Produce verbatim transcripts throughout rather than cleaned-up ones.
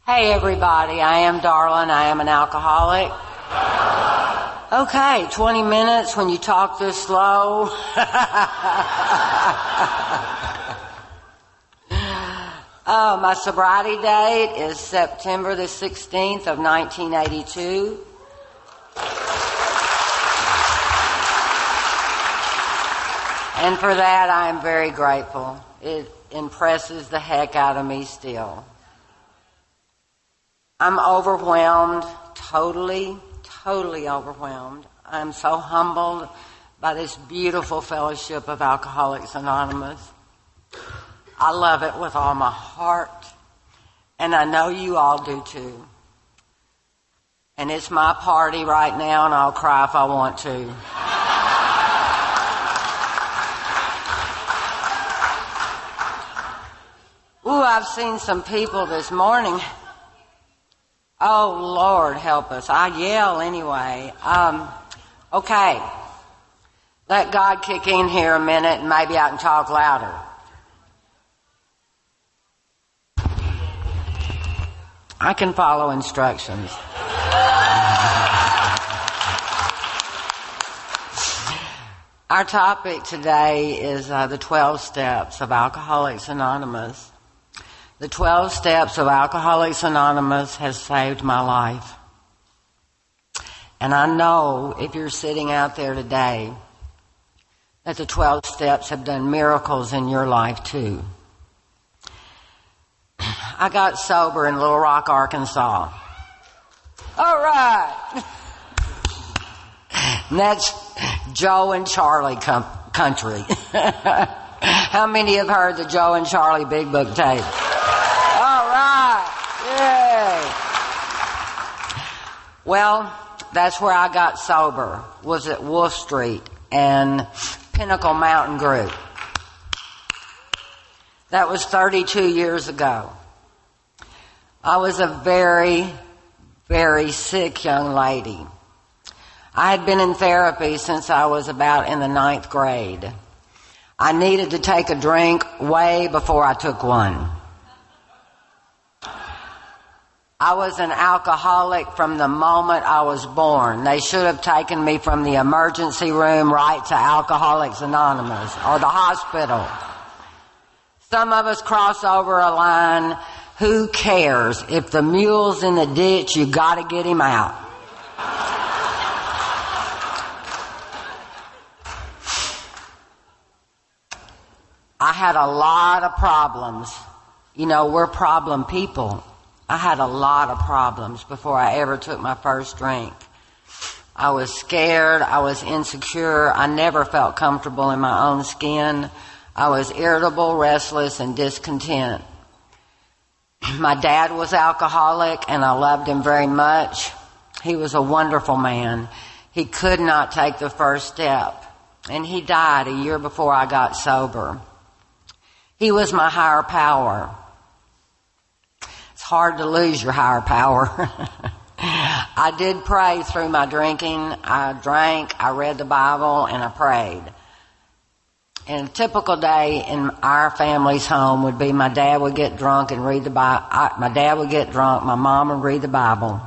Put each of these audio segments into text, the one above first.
Hey everybody, I am Darlin. I am an alcoholic. Okay, twenty minutes when you talk this slow. Oh, my sobriety date is September the sixteenth of nineteen eighty-two. And for that I am very grateful. It impresses the heck out of me still. I'm overwhelmed, totally, totally overwhelmed. I'm so humbled by this beautiful fellowship of Alcoholics Anonymous. I love it with all my heart, and I know you all do too. And it's my party right now, and I'll cry if I want to. Ooh, I've seen some people this morning. Oh, Lord, help us. I yell anyway. Um, okay. Let God kick in here a minute and maybe I can talk louder. I can follow instructions. Our topic today is uh, the twelve steps of Alcoholics Anonymous. The twelve steps of Alcoholics Anonymous has saved my life. And I know if you're sitting out there today that the twelve steps have done miracles in your life too. I got sober in Little Rock, Arkansas. All right. And that's Joe and Charlie com- country. How many have heard the Joe and Charlie Big Book tape? Yay! Well, that's where I got sober, was at Wolf Street and Pinnacle Mountain Group. That was thirty-two years ago. I was a very, very sick young lady. I had been in therapy since I was about in the ninth grade. I needed to take a drink way before I took one. I was an alcoholic from the moment I was born. They should have taken me from the emergency room right to Alcoholics Anonymous or the hospital. Some of us cross over a line. Who cares? If the mule's in the ditch, you gotta get him out. I had a lot of problems. You know, we're problem people. I had a lot of problems before I ever took my first drink. I was scared. I was insecure. I never felt comfortable in my own skin. I was irritable, restless, and discontent. My dad was alcoholic, and I loved him very much. He was a wonderful man. He could not take the first step, and he died a year before I got sober. He was my higher power. Hard to lose your higher power. I did pray through my drinking. I drank, I read the Bible, and I prayed. And a typical day in our family's home would be my dad would get drunk and read the Bible. My dad would get drunk, my mom would read the Bible.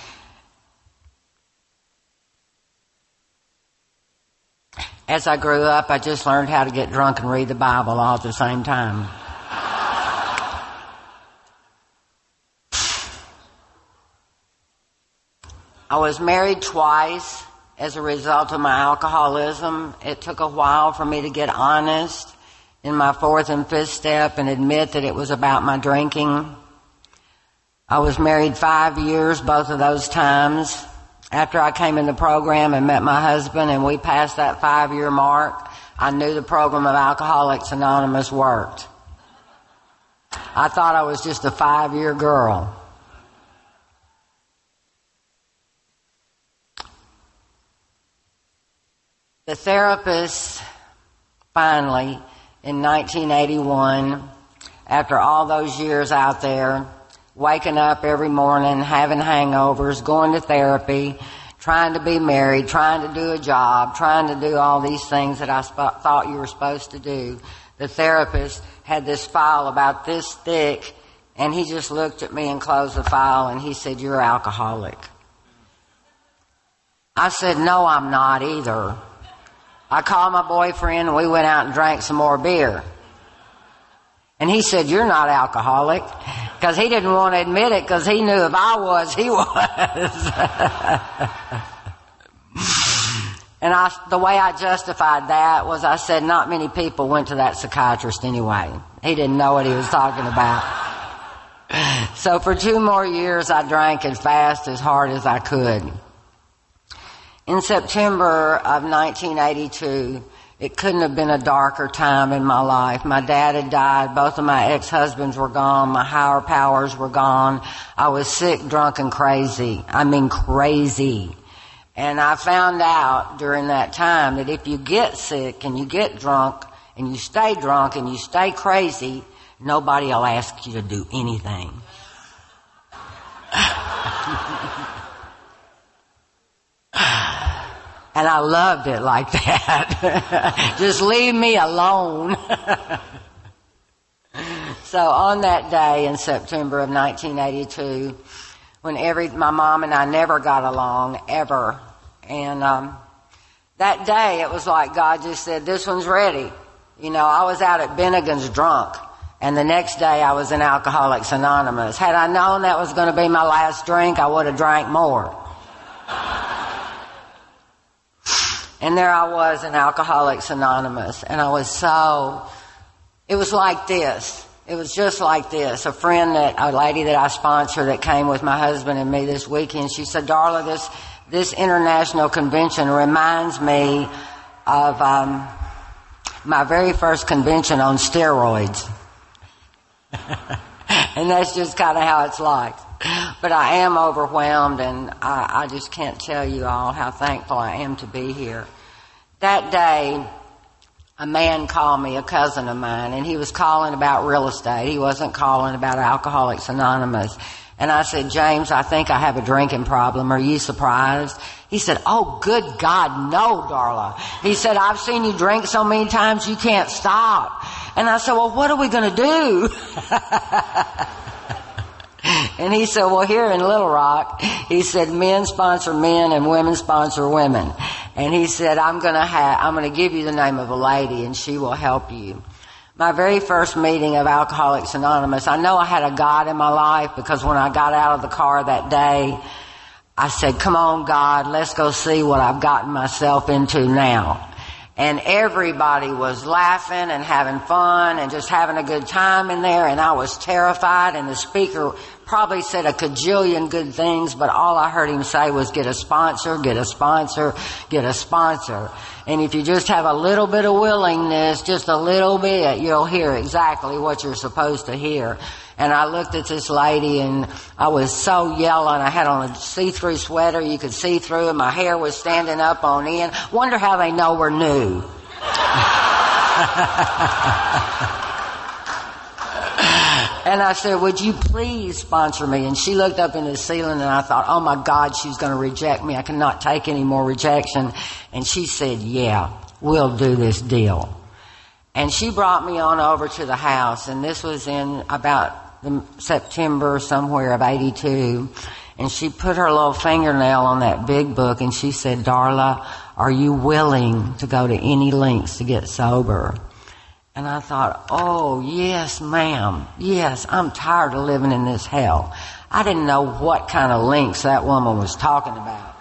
As I grew up, I just learned how to get drunk and read the Bible all at the same time. I was married twice as a result of my alcoholism. It took a while for me to get honest in my fourth and fifth step and admit that it was about my drinking. I was married five years, both of those times. After I came in the program and met my husband and we passed that five-year mark, I knew the program of Alcoholics Anonymous worked. I thought I was just a five-year girl. The therapist finally, in nineteen eighty-one, after all those years out there, waking up every morning, having hangovers, going to therapy, trying to be married, trying to do a job, trying to do all these things that I sp- thought you were supposed to do, the therapist had this file about this thick And he just looked at me and closed the file, and he said, "You're alcoholic." I said, "No, I'm not either." I called my boyfriend, and we went out and drank some more beer. And he said, "You're not alcoholic," because he didn't want to admit it, because he knew if I was, he was. And I, the way I justified that was I said not many people went to that psychiatrist anyway. He didn't know what he was talking about. So for two more years, I drank as fast, as hard as I could. In September of nineteen eighty-two, it couldn't have been a darker time in my life. My dad had died. Both of my ex-husbands were gone. My higher powers were gone. I was sick, drunk, and crazy. I mean crazy. And I found out during that time that if you get sick and you get drunk and you stay drunk and you stay crazy, nobody will ask you to do anything. And I loved it like that. Just leave me alone. So on that day in September of nineteen eighty-two, when every my mom and I never got along, ever. And um, that day, it was like God just said, "This one's ready." You know, I was out at Bennigan's drunk, and the next day I was in Alcoholics Anonymous. Had I known that was going to be my last drink, I would have drank more. And there I was in Alcoholics Anonymous, and I was so, it was like this. It was just like this. A friend that, a lady that I sponsor that came with my husband and me this weekend, she said, "Darla, this, this international convention reminds me of, um, my very first convention on steroids." And that's just kind of how it's like. But I am overwhelmed, and I, I just can't tell you all how thankful I am to be here. That day, a man called me, a cousin of mine, and he was calling about real estate. He wasn't calling about Alcoholics Anonymous. And I said, "James, I think I have a drinking problem. Are you surprised?" He said, "Oh, good God, no, Darla." He said, "I've seen you drink so many times you can't stop." And I said, "Well, what are we going to do?" And he said, "Well, here in Little Rock," he said, "men sponsor men and women sponsor women." And he said, I'm going to have, I'm going to give you the name of a lady and she will help you." My very first meeting of Alcoholics Anonymous, I know I had a God in my life, because when I got out of the car that day, I said, "Come on, God, let's go see what I've gotten myself into now." And everybody was laughing and having fun and just having a good time in there, and I was terrified, and the speaker probably said a cajillion good things, but all I heard him say was, "Get a sponsor, get a sponsor, get a sponsor." And if you just have a little bit of willingness, just a little bit, you'll hear exactly what you're supposed to hear. And I looked at this lady, and I was so yelling. I had on a see-through sweater. You could see through it. My hair was standing up on end. Wonder how they know we're new. And I said, "Would you please sponsor me?" And she looked up into the ceiling, and I thought, oh my God, she's going to reject me. I cannot take any more rejection. And she said, "Yeah, we'll do this deal." And she brought me on over to the house, and this was in about the September somewhere of eighty-two. And she put her little fingernail on that big book, and she said, "Darla, are you willing to go to any lengths to get sober?" And I thought, oh, yes, ma'am. Yes, I'm tired of living in this hell. I didn't know what kind of lengths that woman was talking about.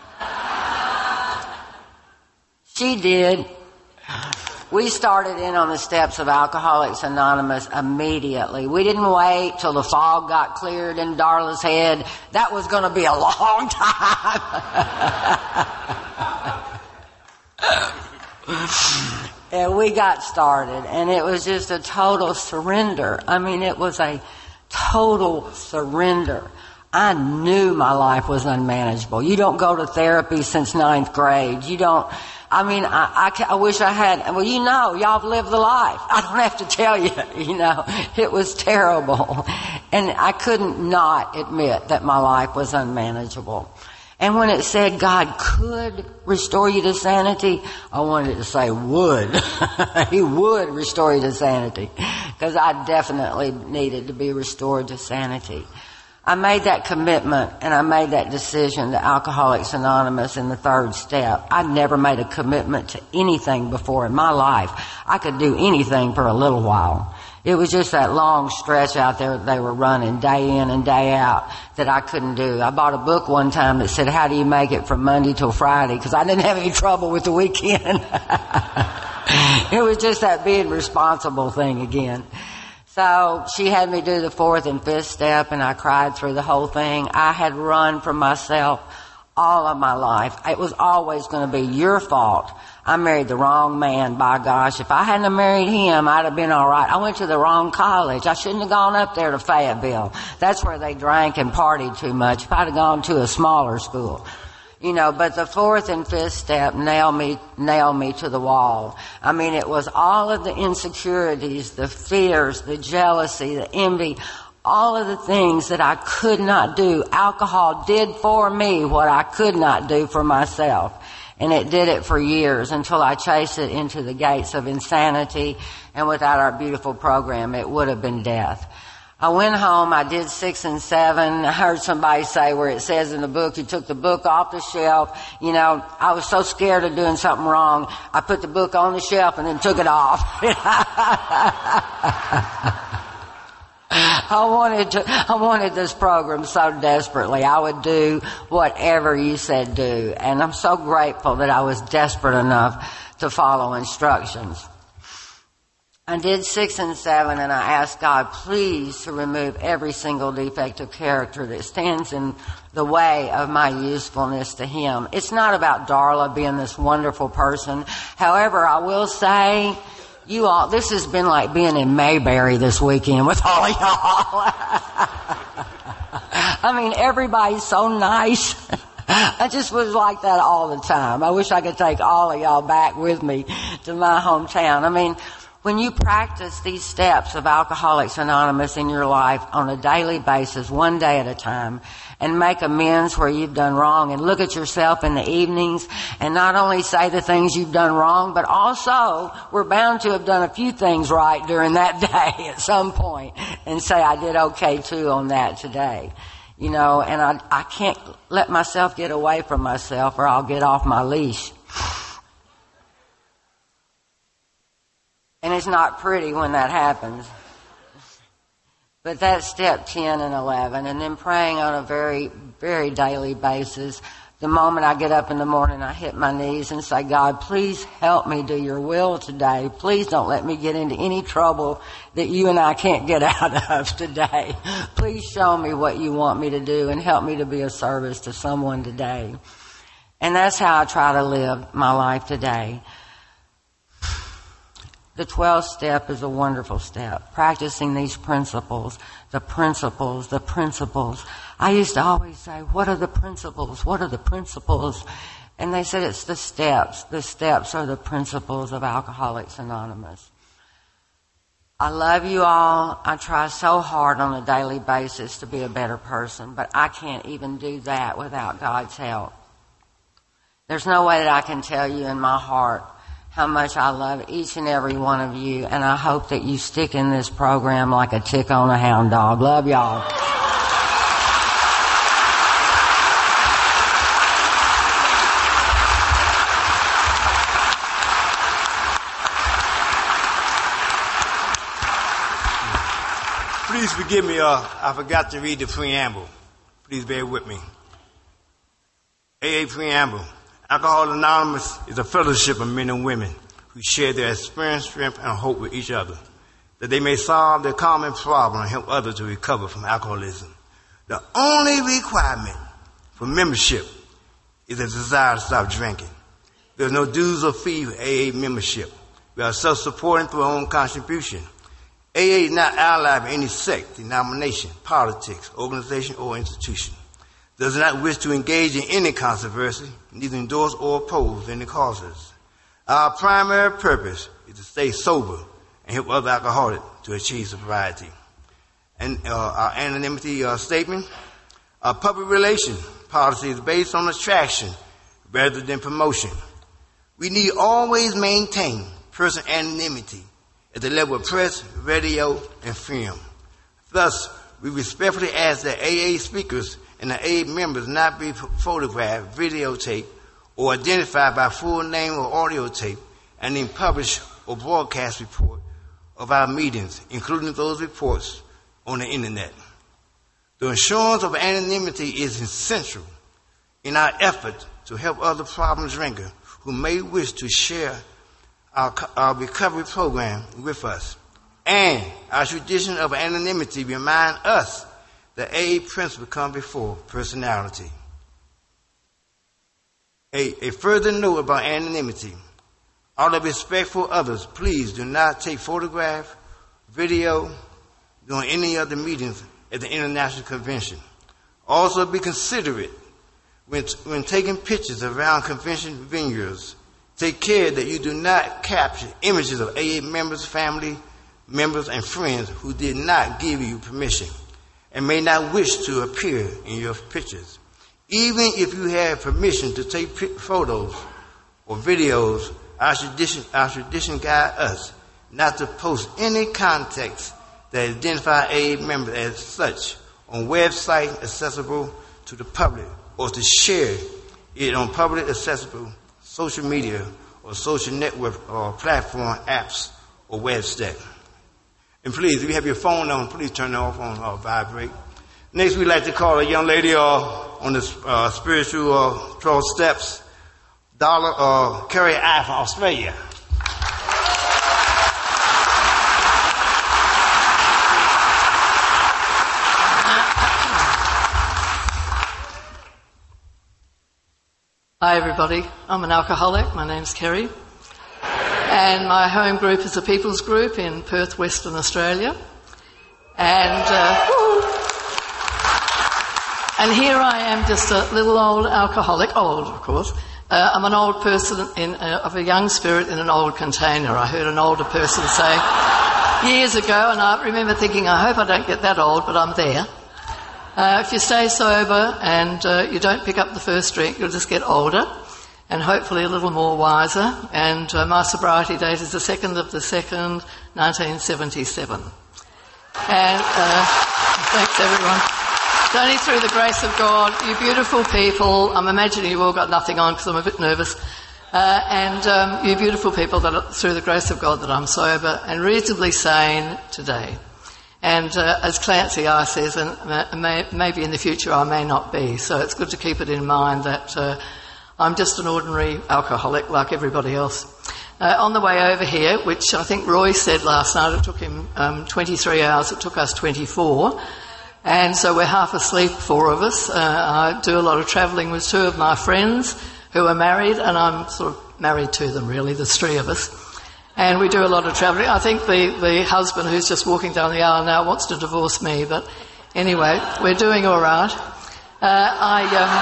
She did. We started in on the steps of Alcoholics Anonymous immediately. We didn't wait till the fog got cleared in Darla's head. That was going to be a long time. And we got started, and it was just a total surrender. I mean, it was a total surrender. I knew my life was unmanageable. You don't go to therapy since ninth grade. You don't, I mean, I, I, I wish I had, well, you know, y'all have lived the life. I don't have to tell you, you know, it was terrible. And I couldn't not admit that my life was unmanageable. And when it said God could restore you to sanity, I wanted it to say would. He would restore you to sanity. Because I definitely needed to be restored to sanity. I made that commitment and I made that decision to Alcoholics Anonymous in the third step. I'd never made a commitment to anything before in my life. I could do anything for a little while. It was just that long stretch out there that they were running day in and day out that I couldn't do. I bought a book one time that said, how do you make it from Monday till Friday? Because I didn't have any trouble with the weekend. It was just that being responsible thing again. So she had me do the fourth and fifth step, and I cried through the whole thing. I had run from myself all of my life. It was always going to be your fault. I married the wrong man, by gosh. If I hadn't have married him, I'd have been all right. I went to the wrong college. I shouldn't have gone up there to Fayetteville. That's where they drank and partied too much. If I'd have gone to a smaller school. You know, but the fourth and fifth step nailed me, nailed me to the wall. I mean, it was all of the insecurities, the fears, the jealousy, the envy, all of the things that I could not do. Alcohol did for me what I could not do for myself. And it did it for years until I chased it into the gates of insanity. And without our beautiful program, it would have been death. I went home, I did six and seven. I heard somebody say where it says in the book, you took the book off the shelf. You know, I was so scared of doing something wrong, I put the book on the shelf and then took it off. I wanted to, I wanted this program so desperately. I would do whatever you said do. And I'm so grateful that I was desperate enough to follow instructions. I did six and seven, and I asked God, please, to remove every single defect of character that stands in the way of my usefulness to Him. It's not about Darla being this wonderful person. However, I will say, you all, this has been like being in Mayberry this weekend with all of y'all. I mean, everybody's so nice. I just was like that all the time. I wish I could take all of y'all back with me to my hometown. I mean, when you practice these steps of Alcoholics Anonymous in your life on a daily basis, one day at a time, and make amends where you've done wrong, and look at yourself in the evenings and not only say the things you've done wrong, but also we're bound to have done a few things right during that day at some point, and say, I did okay too on that today. You know, and I, I can't let myself get away from myself or I'll get off my leash. And it's not pretty when that happens. But that's step ten and eleven. And then praying on a very, very daily basis. The moment I get up in the morning, I hit my knees and say, God, please help me do your will today. Please don't let me get into any trouble that you and I can't get out of today. Please show me what you want me to do and help me to be of service to someone today. And that's how I try to live my life today. The twelfth step is a wonderful step. Practicing these principles, the principles, the principles. I used to always say, what are the principles? What are the principles? And they said it's the steps. The steps are the principles of Alcoholics Anonymous. I love you all. I try so hard on a daily basis to be a better person, but I can't even do that without God's help. There's no way that I can tell you in my heart how much I love each and every one of you, and I hope that you stick in this program like a tick on a hound dog. Love y'all. Please forgive me, uh, I forgot to read the preamble. Please bear with me. A A Preamble. Alcoholics Anonymous is a fellowship of men and women who share their experience, strength, and hope with each other, that they may solve their common problem and help others to recover from alcoholism. The only requirement for membership is a desire to stop drinking. There's no dues or fee for A A membership. We are self-supporting through our own contribution. A A is not allied with any sect, denomination, politics, organization, or institution. Does not wish to engage in any controversy, neither endorse or oppose any causes. Our primary purpose is to stay sober and help other alcoholics to achieve sobriety. And uh, our anonymity uh, statement, our public relations policy is based on attraction rather than promotion. We need always maintain personal anonymity at the level of press, radio, and film. Thus, we respectfully ask that A A speakers and the A A members not be photographed, videotaped, or identified by full name or audio tape, and then publish or broadcast report of our meetings, including those reports on the internet. The assurance of anonymity is essential in our effort to help other problem drinkers who may wish to share our, our recovery program with us. And our tradition of anonymity reminds us that A A principles come before personality. A, a further note about anonymity. Out of respect for others, please do not take photograph, video during any other meetings at the International Convention. Also be considerate when, when taking pictures around convention venues. Take care that you do not capture images of A A members, family members, and friends who did not give you permission and may not wish to appear in your pictures. Even if you have permission to take photos or videos, our tradition, our tradition guides us not to post any context that identify A A members as such on websites accessible to the public or to share it on public accessible social media or social network or platform apps or website. And please, if you have your phone on, please turn it off on uh, vibrate. Next, we'd like to call a young lady uh, on the uh, spiritual uh, twelve steps, Dollar uh, Carrie I from Australia. Hi everybody, I'm an alcoholic, my name's Kerry, and my home group is a people's group in Perth, Western Australia, and uh, and here I am, just a little old alcoholic, old of course. Uh, I'm an old person in, uh, of a young spirit in an old container. I heard an older person say years ago, and I remember thinking, I hope I don't get that old, but I'm there. Uh, if you stay sober and uh, you don't pick up the first drink, you'll just get older and hopefully a little more wiser. And uh, my sobriety date is the second of the second, nineteen seventy-seven. And uh, thanks everyone. It's only through the grace of God, you beautiful people. I'm imagining you've all got nothing on because I'm a bit nervous. Uh, and um, you beautiful people, that are, through the grace of God, that I'm sober and reasonably sane today. And uh, as Clancy I says, and may, maybe in the future I may not be, so it's good to keep it in mind that uh, I'm just an ordinary alcoholic like everybody else. Uh, on the way over here, which I think Roy said last night, it took him um, twenty-three hours, it took us twenty-four, and so we're half asleep, four of us. Uh, I do a lot of travelling with two of my friends who are married, and I'm sort of married to them really, there's three of us. And we do a lot of travelling. I think the, the husband who's just walking down the aisle now wants to divorce me, but anyway, we're doing all right. Uh, I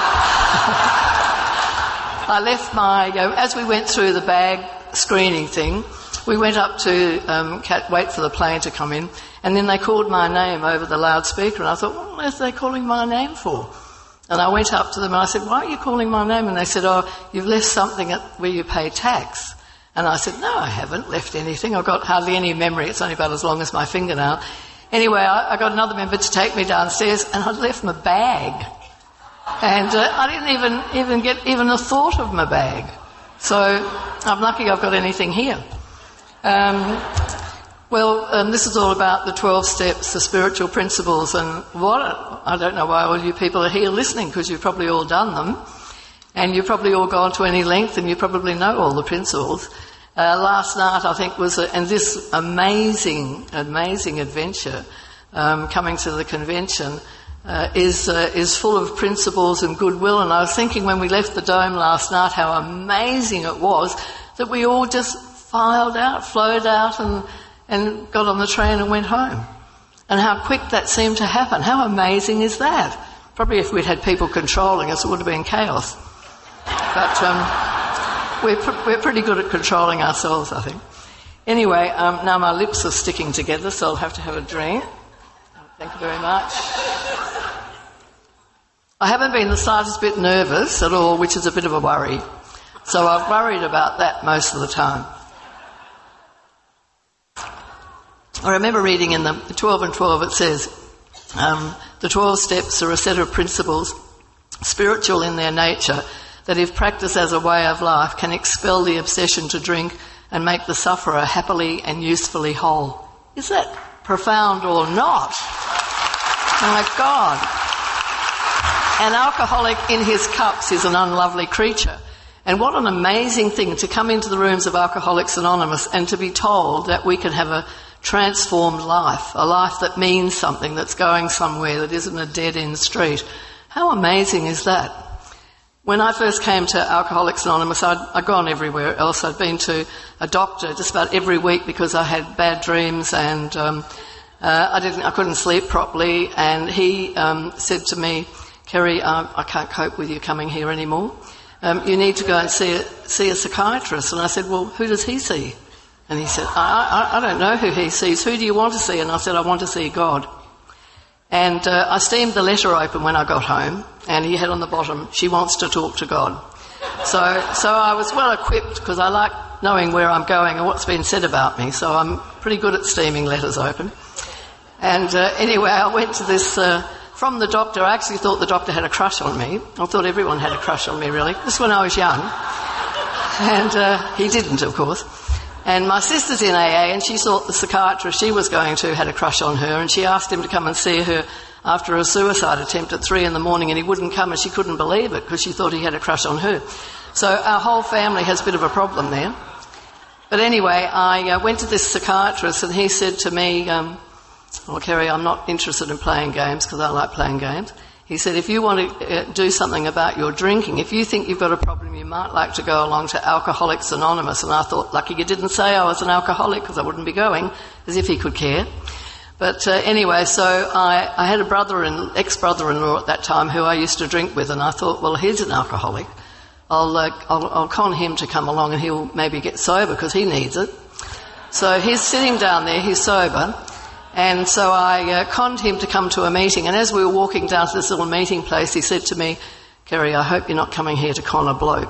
um, I left my, uh, as we went through the bag screening thing, we went up to um, wait for the plane to come in, and then they called my name over the loudspeaker, and I thought, what on earth are they calling my name for? And I went up to them and I said, why are you calling my name? And they said, oh, you've left something at where you pay tax. And I said, no, I haven't left anything. I've got hardly any memory. It's only about as long as my fingernail. Anyway, I, I got another member to take me downstairs, and I'd left my bag. And uh, I didn't even, even get even a thought of my bag. So I'm lucky I've got anything here. Um, well, um, this is all about the twelve steps, the spiritual principles, and what, I don't know why all you people are here listening, because you've probably all done them. And you've probably all gone to any length, and you probably know all the principles. Uh, last night, I think, was a, and this amazing, amazing adventure um, coming to the convention uh, is uh, is full of principles and goodwill. And I was thinking when we left the dome last night how amazing it was that we all just filed out, flowed out, and and got on the train and went home. And how quick that seemed to happen. How amazing is that? Probably if we'd had people controlling us, it would have been chaos. But um, we're pr- we're pretty good at controlling ourselves, I think. Anyway, um, now my lips are sticking together, so I'll have to have a drink. Thank you very much. I haven't been the slightest bit nervous at all, which is a bit of a worry. So I've worried about that most of the time. I remember reading in the twelve and twelve, it says, um, the twelve steps are a set of principles, spiritual in their nature, that if practiced as a way of life can expel the obsession to drink and make the sufferer happily and usefully whole. Is that profound or not? My God. An alcoholic in his cups is an unlovely creature. And what an amazing thing to come into the rooms of Alcoholics Anonymous and to be told that we can have a transformed life, a life that means something, that's going somewhere, that isn't a dead-end street. How amazing is that? When I first came to Alcoholics Anonymous, I'd, I'd gone everywhere else. I'd been to a doctor just about every week because I had bad dreams and um, uh, I didn't, I couldn't sleep properly. And he um, said to me, "Kerry, uh, I can't cope with you coming here anymore. Um, you need to go and see a, see a psychiatrist." And I said, "Well, who does he see?" And he said, I, I, I don't know who he sees. "Who do you want to see?" And I said, "I want to see God." And uh, I steamed the letter open when I got home, and he had on the bottom, "She wants to talk to God." So so I was well equipped because I like knowing where I'm going and what's been said about me, so I'm pretty good at steaming letters open. And uh, anyway, I went to this, uh, from the doctor. I actually thought the doctor had a crush on me. I thought everyone had a crush on me, really. This when I was young. And uh, he didn't, of course. And my sister's in A A, and she thought the psychiatrist she was going to had a crush on her, and she asked him to come and see her after a suicide attempt at three in the morning, and he wouldn't come, and she couldn't believe it because she thought he had a crush on her. So our whole family has a bit of a problem there. But anyway, I uh, went to this psychiatrist, and he said to me, um, "Well, Kerry, I'm not interested in playing games because I like playing games." He said, "If you want to uh, do something about your drinking, if you think you've got a problem, you might like to go along to Alcoholics Anonymous." And I thought, lucky you didn't say I was an alcoholic because I wouldn't be going, as if he could care. But uh, anyway, so I, I had a brother and ex-brother-in-law at that time who I used to drink with, and I thought, well, he's an alcoholic. I'll, uh, I'll, I'll con him to come along and he'll maybe get sober because he needs it. So he's sitting down there, he's sober. And so I uh, conned him to come to a meeting. And as we were walking down to this little meeting place, he said to me, "Kerry, I hope you're not coming here to con a bloke."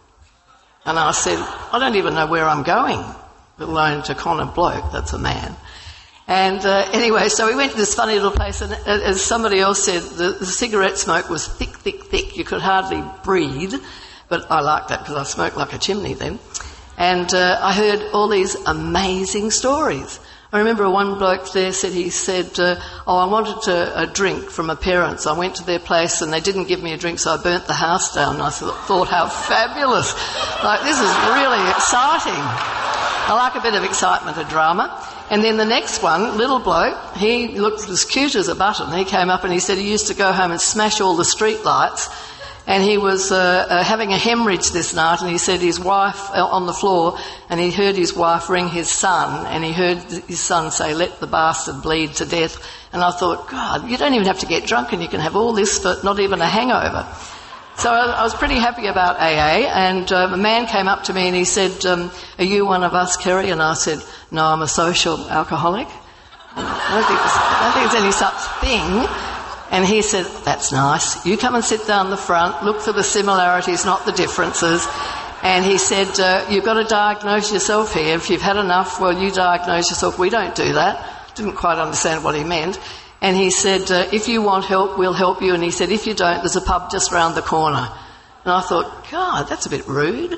And I said, "I don't even know where I'm going, let alone to con a bloke. That's a man." And uh, anyway, so we went to this funny little place, and as somebody else said, the, the cigarette smoke was thick, thick, thick. You could hardly breathe. But I liked that because I smoked like a chimney then. And uh, I heard all these amazing stories. I remember one bloke there said, he said, uh, oh, I wanted to, a drink from my parents. I went to their place and they didn't give me a drink, so I burnt the house down. And I thought, how fabulous. Like, this is really exciting. I like a bit of excitement and drama. And then the next one, little bloke, he looked as cute as a button. He came up and he said he used to go home and smash all the street lights. And he was uh, uh, having a hemorrhage this night, and he said his wife uh, on the floor, and he heard his wife ring his son, and he heard his son say, "Let the bastard bleed to death." And I thought, God, you don't even have to get drunk and you can have all this for not even a hangover. So I, I was pretty happy about A A, and um, a man came up to me and he said, um, "Are you one of us, Kerry?" And I said, "No, I'm a social alcoholic." I don't think there's, I don't think there's any such thing. And he said, "That's nice. You come and sit down the front, look for the similarities, not the differences." And he said, uh, "You've got to diagnose yourself here. If you've had enough, well, you diagnose yourself. We don't do that." Didn't quite understand what he meant. And he said, uh, "If you want help, we'll help you." And he said, "If you don't, there's a pub just round the corner." And I thought, God, that's a bit rude. Um,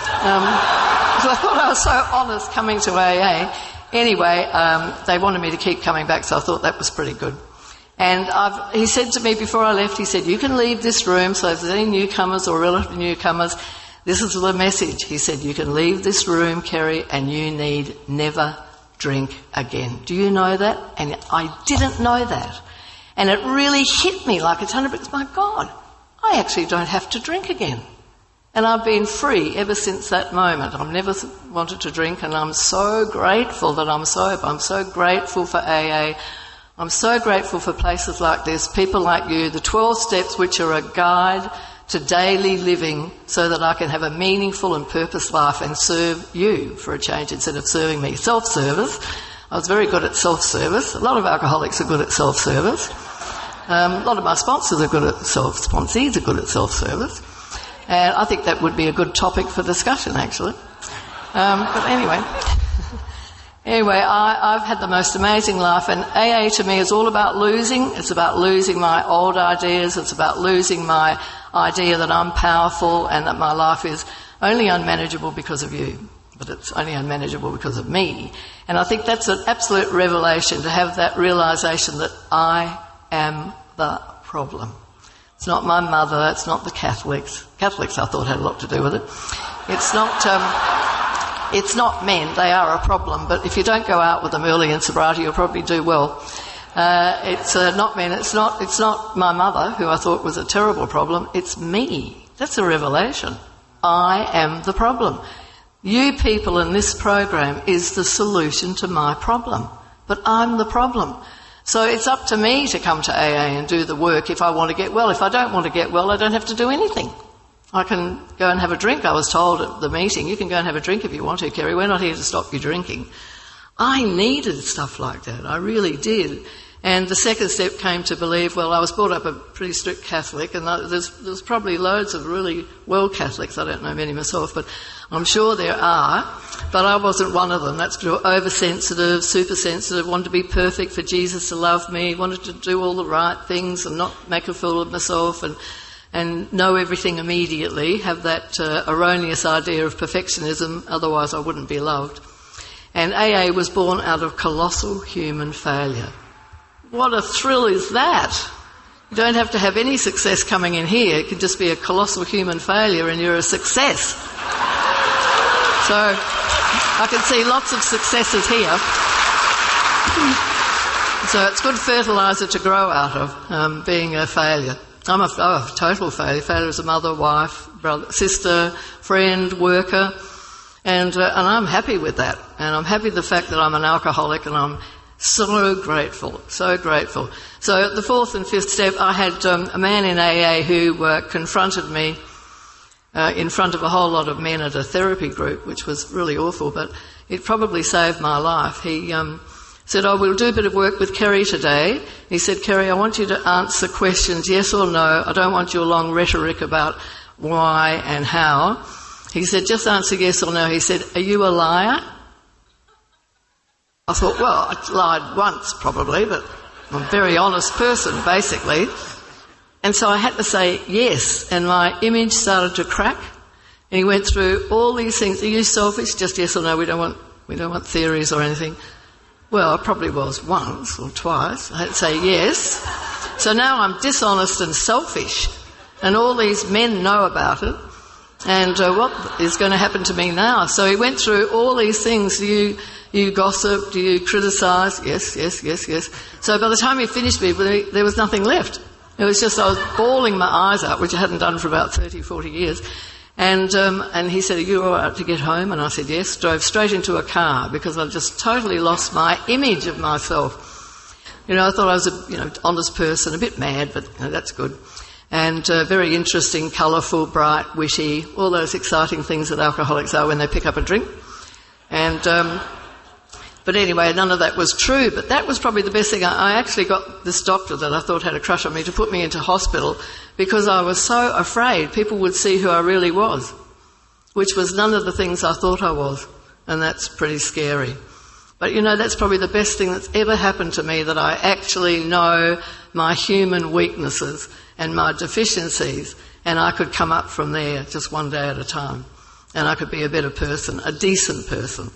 so I thought I was so honest coming to A A. Anyway, um, they wanted me to keep coming back, so I thought that was pretty good. And I've, he said to me before I left, he said, "You can leave this room, so if there's any newcomers or relative newcomers, this is the message." He said, "You can leave this room, Kerry, and you need never drink again." Do you know that? And I didn't know that. And it really hit me like a ton of bricks. My God, I actually don't have to drink again. And I've been free ever since that moment. I've never wanted to drink, and I'm so grateful that I'm sober. I'm so grateful for A A. I'm so grateful for places like this, people like you, the twelve steps which are a guide to daily living so that I can have a meaningful and purpose life and serve you for a change instead of serving me. Self-service. I was very good at self-service. A lot of alcoholics are good at self-service. Um, a lot of my sponsors are good at self, sponsees are good at self-service. And I think that would be a good topic for discussion, actually. Um, but anyway. Anyway, I, I've had the most amazing life, and A A to me is all about losing. It's about losing my old ideas. It's about losing my idea that I'm powerful and that my life is only unmanageable because of you. But it's only unmanageable because of me. And I think that's an absolute revelation, to have that realisation that I am the problem. It's not my mother, it's not the Catholics. Catholics, I thought, had a lot to do with it. It's not... Um, It's not men, they are a problem, but if you don't go out with them early in sobriety, you'll probably do well. Uh, it's uh, not men, it's not, it's not my mother, who I thought was a terrible problem, it's me. That's a revelation. I am the problem. You people in this program is the solution to my problem, but I'm the problem. So it's up to me to come to A A and do the work if I want to get well. If I don't want to get well, I don't have to do anything. I can go and have a drink. I was told at the meeting, you can go and have a drink if you want to, Kerry. We're not here to stop you drinking. I needed stuff like that. I really did. And the second step came to believe, well, I was brought up a pretty strict Catholic, and there's, there's probably loads of really well Catholics. I don't know many myself, but I'm sure there are. But I wasn't one of them. That's oversensitive, super sensitive, wanted to be perfect for Jesus to love me, wanted to do all the right things and not make a fool of myself, and and know everything immediately, have that uh, erroneous idea of perfectionism, otherwise I wouldn't be loved. And A A was born out of colossal human failure. What a thrill is that? You don't have to have any success coming in here, it can just be a colossal human failure and you're a success. So, I can see lots of successes here. So it's good fertiliser to grow out of, um, being a failure. I'm a, oh, a total failure. Failure as a mother, wife, brother, sister, friend, worker. And, uh, and I'm happy with that. And I'm happy with the fact that I'm an alcoholic, and I'm so grateful, so grateful. So the fourth and fifth step, I had um, a man in A A who uh, confronted me uh, in front of a whole lot of men at a therapy group, which was really awful, but it probably saved my life. He... Um, said, oh, we'll do a bit of work with Kerry today. He said, Kerry, I want you to answer questions yes or no. I don't want your long rhetoric about why and how. He said, just answer yes or no. He said, are you a liar? I thought, well, I lied once probably, but I'm a very honest person, basically. And so I had to say yes, and my image started to crack. And he went through all these things. Are you selfish? Just yes or no. We don't want, we don't want theories or anything. Well, I probably was once or twice. I had to say yes. So now I'm dishonest and selfish, and all these men know about it. And uh, what is going to happen to me now? So he went through all these things. Do you, you gossip? Do you criticise? Yes, yes, yes, yes. So by the time he finished me, there was nothing left. It was just I was bawling my eyes out, which I hadn't done for about thirty, forty years. And um, and he said, are you all right to get home? And I said, yes. Drove straight into a car because I just totally lost my image of myself. You know, I thought I was a you know honest person, a bit mad, but you know, that's good. And uh, very interesting, colourful, bright, witty, all those exciting things that alcoholics are when they pick up a drink. And um, but anyway, none of that was true. But that was probably the best thing. I, I actually got this doctor that I thought had a crush on me to put me into hospital because I was so afraid people would see who I really was, which was none of the things I thought I was. And that's pretty scary. But, you know, that's probably the best thing that's ever happened to me, that I actually know my human weaknesses and my deficiencies, and I could come up from there just one day at a time. And I could be a better person, a decent person.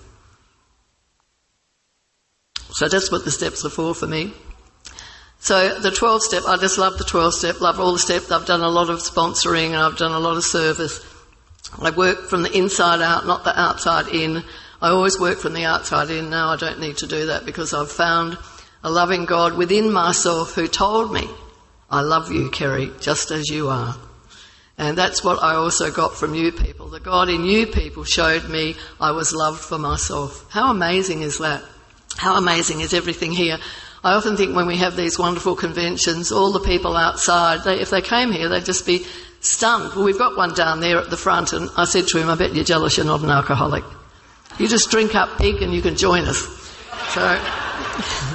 So that's what the steps are for for me. So the twelfth step, I just love the twelfth step, love all the steps. I've done a lot of sponsoring and I've done a lot of service. I work from the inside out, not the outside in. I always work from the outside in. Now I don't need to do that because I've found a loving God within myself who told me, I love you, Kerry, just as you are. And that's what I also got from you people. The God in you people showed me I was loved for myself. How amazing is that? How amazing is everything here? I often think when we have these wonderful conventions, all the people outside, they, if they came here, they'd just be stunned. Well, we've got one down there at the front, and I said to him, I bet you're jealous you're not an alcoholic. You just drink up big and you can join us. So,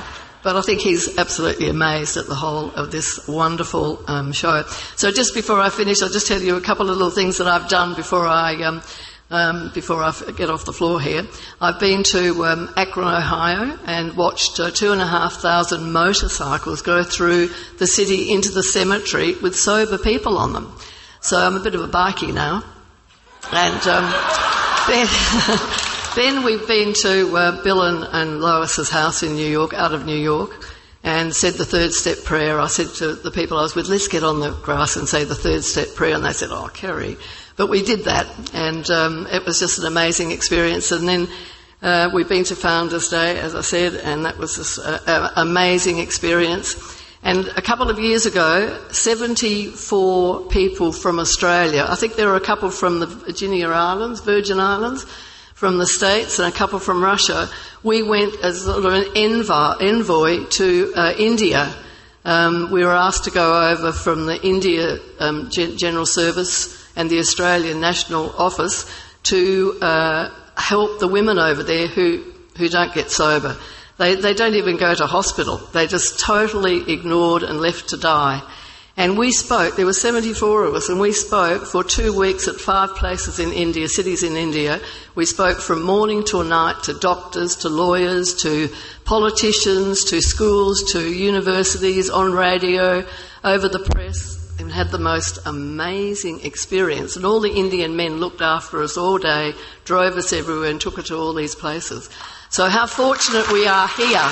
But I think he's absolutely amazed at the whole of this wonderful um, show. So just before I finish, I'll just tell you a couple of little things that I've done before I um, um, before I get off the floor here. I've been to um, Akron, Ohio, and watched uh, two and a half thousand motorcycles go through the city into the cemetery with sober people on them. So I'm a bit of a bikie now. And um, then, then we've been to uh, Bill and, and Lois's house in New York, out of New York, and said the third step prayer. I said to the people I was with, let's get on the grass and say the third step prayer. And they said, oh, Kerry. But we did that, and um, it was just an amazing experience. And then uh, we've been to Founders Day, as I said, and that was just an amazing experience. And a couple of years ago, seventy-four people from Australia, I think there were a couple from the Virginia Islands, Virgin Islands, from the States, and a couple from Russia. We went as sort of an envoy, envoy to uh, India. Um, we were asked to go over from the India um, Gen- General Service and the Australian National Office to uh, help the women over there who, who don't get sober. They, they don't even go to hospital. They just totally ignored and left to die. And we spoke, there were seventy-four of us, and we spoke for two weeks at five places in India, cities in India. We spoke from morning till night to doctors, to lawyers, to politicians, to schools, to universities, on radio, over the press, and had the most amazing experience. And all the Indian men looked after us all day, drove us everywhere and took us to all these places. So how fortunate we are here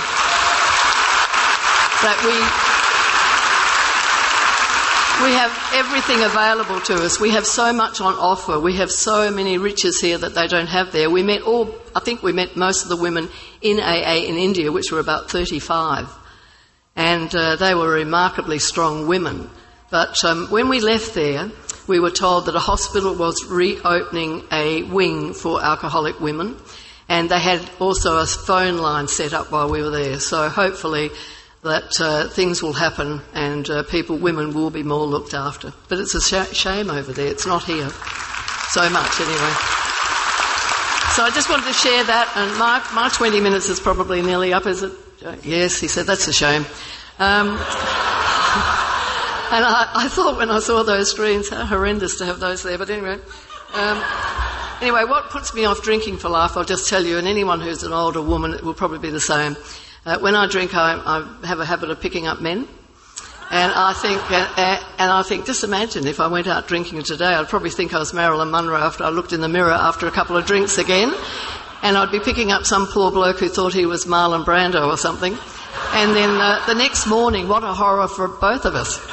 that we... We have everything available to us. We have so much on offer. We have so many riches here that they don't have there. We met all, I think we met most of the women in A A in India, which were about thirty-five. And uh, they were remarkably strong women. But um, when we left there, we were told that a hospital was reopening a wing for alcoholic women. And they had also a phone line set up while we were there. So hopefully that uh, things will happen and uh, people, women, will be more looked after. But it's a sh- shame over there. It's not here so much anyway. So I just wanted to share that. And my, my twenty minutes is probably nearly up, is it? Yes, he said, that's a shame. Um, and I, I thought when I saw those screens, how horrendous to have those there. But anyway, um, anyway, what puts me off drinking for life, I'll just tell you, and anyone who's an older woman, it will probably be the same. Uh, when I drink, I, I have a habit of picking up men, and I think, uh, and I think, just imagine if I went out drinking today, I'd probably think I was Marilyn Monroe after I looked in the mirror after a couple of drinks again, and I'd be picking up some poor bloke who thought he was Marlon Brando or something, and then uh, the next morning, what a horror for both of us.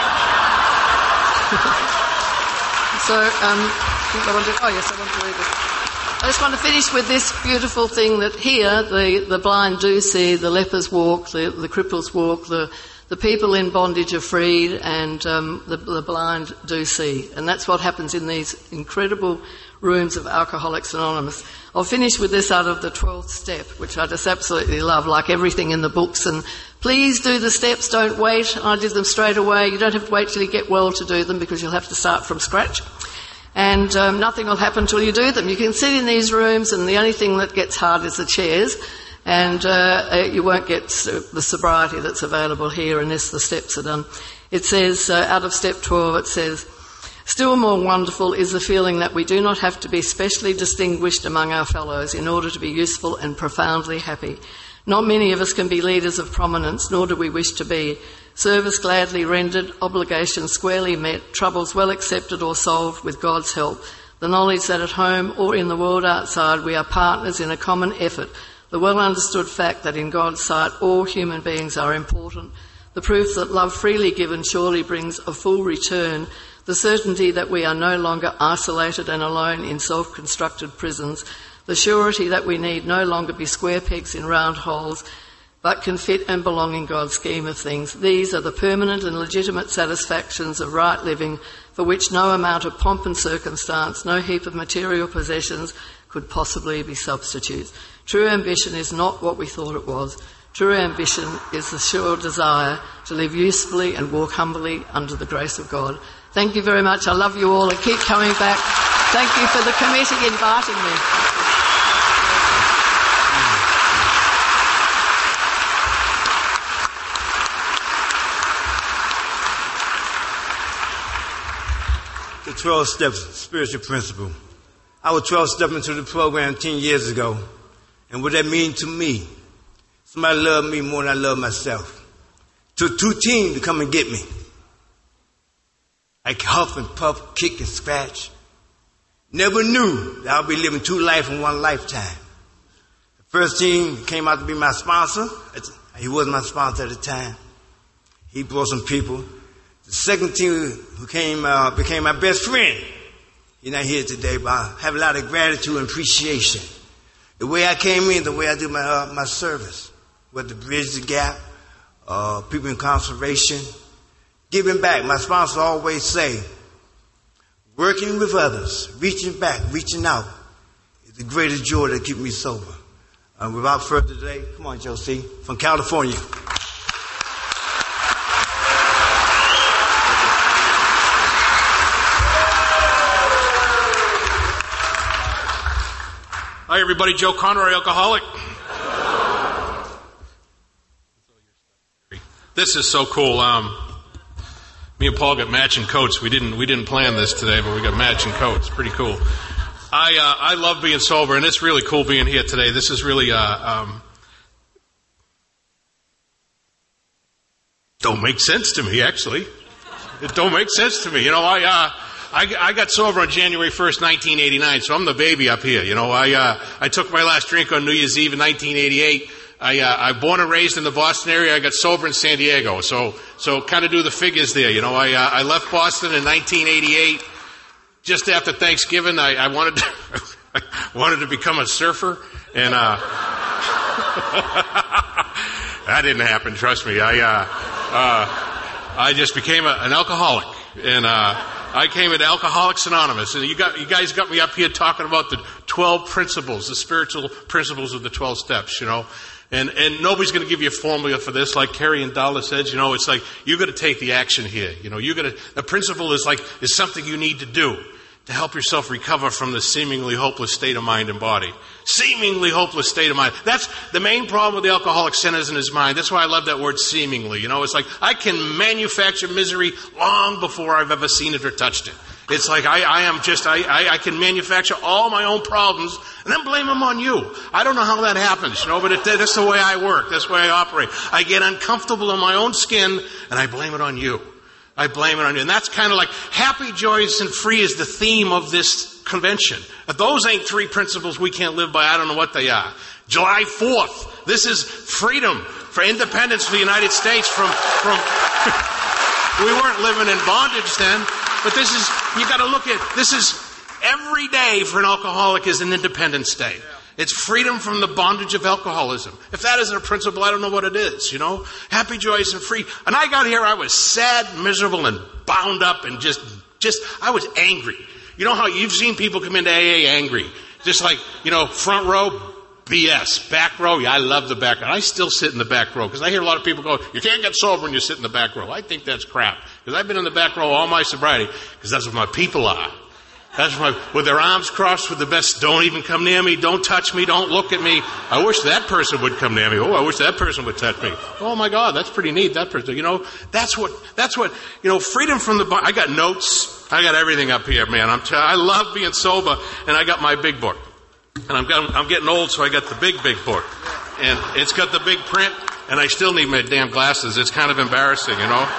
so, um, I want to, oh yes, I want to read it. I just want to finish with this beautiful thing that here the, the blind do see, the lepers walk, the, the cripples walk, the, the people in bondage are freed, and um, the, the blind do see. And that's what happens in these incredible rooms of Alcoholics Anonymous. I'll finish with this out of the twelfth step, which I just absolutely love, like everything in the books. And please do the steps, don't wait. I did them straight away. You don't have to wait till you get well to do them because you'll have to start from scratch. And um, nothing will happen till you do them. You can sit in these rooms, and the only thing that gets hard is the chairs, and uh, you won't get the sobriety that's available here unless the steps are done. It says, uh, out of step twelve, it says, still more wonderful is the feeling that we do not have to be specially distinguished among our fellows in order to be useful and profoundly happy. Not many of us can be leaders of prominence, nor do we wish to be. Service gladly rendered, obligations squarely met, troubles well accepted or solved with God's help. The knowledge that at home or in the world outside we are partners in a common effort. The well understood fact that in God's sight all human beings are important. The proof that love freely given surely brings a full return. The certainty that we are no longer isolated and alone in self-constructed prisons. The surety that we need no longer be square pegs in round holes, but can fit and belong in God's scheme of things. These are the permanent and legitimate satisfactions of right living for which no amount of pomp and circumstance, no heap of material possessions could possibly be substitutes. True ambition is not what we thought it was. True ambition is the sure desire to live usefully and walk humbly under the grace of God. Thank you very much. I love you all and keep coming back. Thank you for the committee inviting me. the twelve Steps Spiritual Principle. I was twelve stepping into the program ten years ago, and what that means to me, somebody loved me more than I love myself. Took two teams to come and get me. I huff and puff, kick and scratch. Never knew that I'd be living two lives in one lifetime. The first team came out to be my sponsor. He wasn't my sponsor at the time. He brought some people. The second team who came uh, became my best friend. He's not here today, but I have a lot of gratitude and appreciation. The way I came in, the way I do my uh, my service, with the bridge the gap, uh, people in conservation, giving back. My sponsor always say, working with others, reaching back, reaching out, is the greatest joy that keeps me sober. Uh, without further delay, come on, Josie, from California. Hi, everybody. Joe Conroy, alcoholic. This is so cool. Um, me and Paul got matching coats. We didn't we didn't plan this today, but we got matching coats. Pretty cool. I uh, I love being sober, and it's really cool being here today. This is really uh, um, don't make sense to me. Actually, it don't make sense to me. You know, I. Uh, I, I got sober on January first, nineteen eighty-nine, so I'm the baby up here. You know, I uh, I took my last drink on New Year's Eve in nineteen eighty-eight. I uh, I born and raised in the Boston area. I got sober in San Diego, so so kind of do the figures there. You know, I uh, I left Boston in nineteen eighty-eight. Just after Thanksgiving, I, I wanted to, I wanted to become a surfer, and uh, that didn't happen. Trust me. I uh, uh, I just became a, an alcoholic, and. Uh, I came at Alcoholics Anonymous, and you got you guys got me up here talking about the twelve principles, the spiritual principles of the twelve steps, you know. And and nobody's going to give you a formula for this, like Carrie and Dalla said. You know, it's like you got to take the action here. You know, you got to. The principle is like is something you need to do to help yourself recover from the seemingly hopeless state of mind and body. Seemingly hopeless state of mind. That's the main problem with the alcoholic sinners in his mind. That's why I love that word seemingly. You know, it's like I can manufacture misery long before I've ever seen it or touched it. It's like I, I am just, I, I, I can manufacture all my own problems and then blame them on you. I don't know how that happens, you know, but it, that's the way I work. That's the way I operate. I get uncomfortable in my own skin and I blame it on you. I blame it on you. And that's kind of like happy, joyous, and free is the theme of this convention. If those ain't three principles we can't live by, I don't know what they are. July fourth. This is freedom for independence for the United States from, from, we weren't living in bondage then, but this is, you gotta look at, this is every day for an alcoholic is an Independence Day. It's freedom from the bondage of alcoholism. If that isn't a principle, I don't know what it is, you know? Happy, joyous, and free. And I got here, I was sad, miserable, and bound up, and just, just, I was angry. You know how you've seen people come into A A angry? Just like, you know, front row, B S. Back row, yeah, I love the back row. I still sit in the back row, because I hear a lot of people go, you can't get sober when you sit in the back row. I think that's crap. Because I've been in the back row all my sobriety, because that's what my people are. That's my, with their arms crossed with the best, don't even come near me, don't touch me, don't look at me. I wish that person would come near me. Oh, I wish that person would touch me. Oh my God, that's pretty neat, that person. You know, that's what, that's what, you know, freedom from the, I got notes, I got everything up here, man. I'm, t- I love being sober, and I got my big book. And I'm, got, I'm getting old, so I got the big, big book. And it's got the big print, and I still need my damn glasses. It's kind of embarrassing, you know.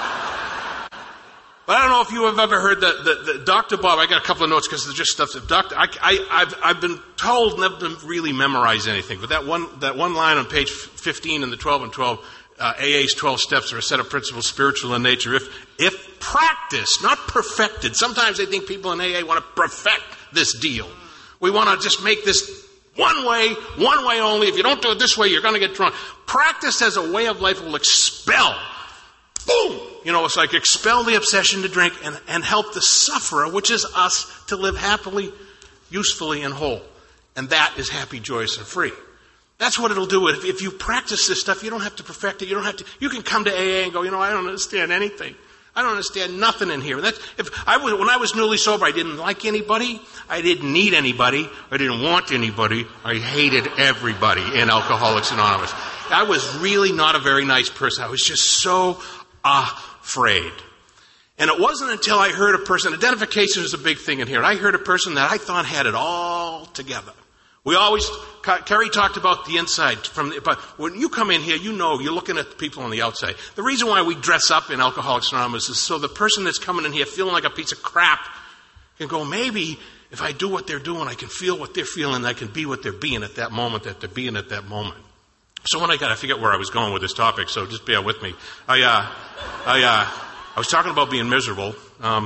But I don't know if you have ever heard that the, the Doctor Bob. I got a couple of notes because there's just stuff that Doctor. I, I, I've, I've been told never to really memorize anything, but that one, that one line on page fifteen in the twelve and twelve, uh, A A's twelve steps are a set of principles spiritual in nature. If, if practiced, not perfected. Sometimes they think people in A A want to perfect this deal. We want to just make this one way, one way only. If you don't do it this way, you're going to get drunk. Practice as a way of life will expel. Boom! You know, it's like expel the obsession to drink and, and help the sufferer, which is us, to live happily, usefully, and whole. And that is happy, joyous, and free. That's what it'll do. If, if you practice this stuff, you don't have to perfect it. You don't have to. You can come to A A and go, you know, I don't understand anything. I don't understand nothing in here. That's, if I was, when I was newly sober, I didn't like anybody. I didn't need anybody. I didn't want anybody. I hated everybody in Alcoholics Anonymous. I was really not a very nice person. I was just so afraid. And it wasn't until I heard a person, identification is a big thing in here, I heard a person that I thought had it all together. We always, Kerry talked about the inside. From the, but when you come in here, you know, you're looking at the people on the outside. The reason why we dress up in Alcoholics Anonymous is so the person that's coming in here feeling like a piece of crap can go, maybe if I do what they're doing, I can feel what they're feeling, I can be what they're being at that moment, that they're being at that moment. So when I got, I forget where I was going with this topic, so just bear with me. I, uh, I, uh, I was talking about being miserable. Um,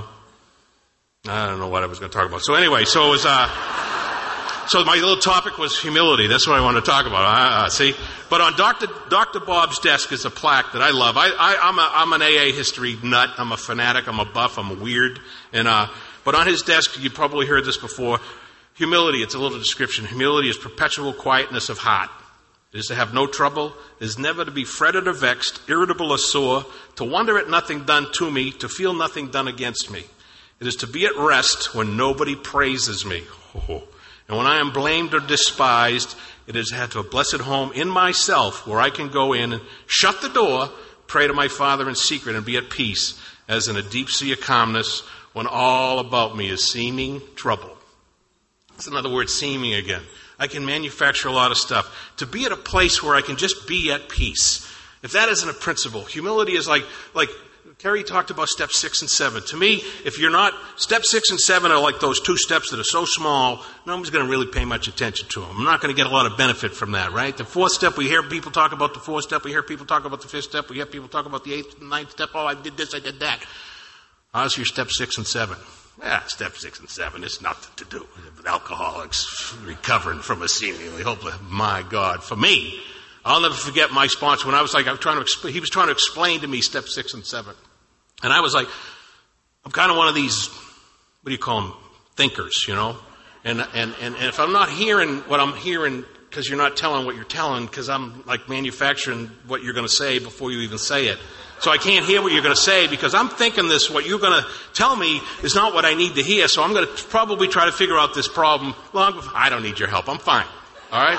I don't know what I was going to talk about. So anyway, so it was, uh, so my little topic was humility. That's what I want to talk about. Uh, uh, see? But on Doctor Doctor Bob's desk is a plaque that I love. I, I, I'm, a, I'm an A A history nut. I'm a fanatic. I'm a buff. I'm a weird. And, uh, but on his desk, you probably heard this before. Humility, it's a little description. Humility is perpetual quietness of heart. It is to have no trouble, it is never to be fretted or vexed, irritable or sore, to wonder at nothing done to me, to feel nothing done against me. It is to be at rest when nobody praises me. Oh. And when I am blamed or despised, it is to have a blessed home in myself where I can go in and shut the door, pray to my Father in secret and be at peace, as in a deep sea of calmness when all about me is seeming trouble. That's another word, seeming again. I can manufacture a lot of stuff. To be at a place where I can just be at peace. If that isn't a principle, humility is like, like Kerry talked about step six and seven. To me, if you're not, step six and seven are like those two steps that are so small, no one's going to really pay much attention to them. I'm not going to get a lot of benefit from that, right? The fourth step, we hear people talk about the fourth step. We hear people talk about the fifth step. We hear people talk about the eighth and ninth step. Oh, I did this, I did that. How's your step six and seven? Yeah, step six and seven, it's nothing to do with alcoholics recovering from a seemingly hopeless. My God, for me, I'll never forget my sponsor when I was like, I was trying to, exp- he was trying to explain to me step six and seven. And I was like, I'm kind of one of these, what do you call them, thinkers, you know? And, and, and, and if I'm not hearing what I'm hearing because you're not telling what you're telling, because I'm like manufacturing what you're going to say before you even say it. So I can't hear what you're going to say because I'm thinking this, what you're going to tell me is not what I need to hear. So I'm going to probably try to figure out this problem long before. I don't need your help. I'm fine. All right?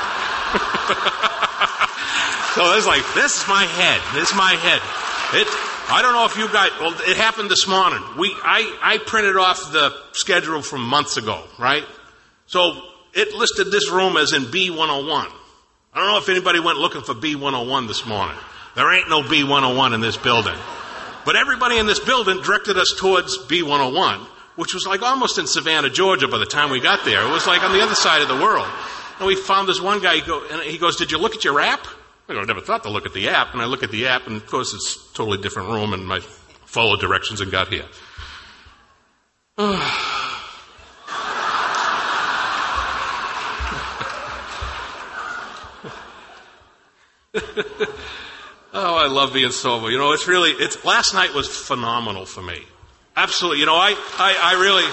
So it's like, this is my head. This is my head. It, I don't know if you guys, well, it happened this morning. We, I, I printed off the schedule from months ago, right? So it listed this room as in B one oh one. I don't know if anybody went looking for B one oh one this morning. There ain't no B one oh one in this building. But everybody in this building directed us towards B one oh one, which was like almost in Savannah, Georgia by the time we got there. It was like on the other side of the world. And we found this one guy, he, go, and he goes, did you look at your app? I go, I never thought to look at the app. And I look at the app, and of course it's a totally different room, and I followed directions and got here. Oh, I love being sober. You know, it's really, it's, last night was phenomenal for me. Absolutely. You know, I, I, I really,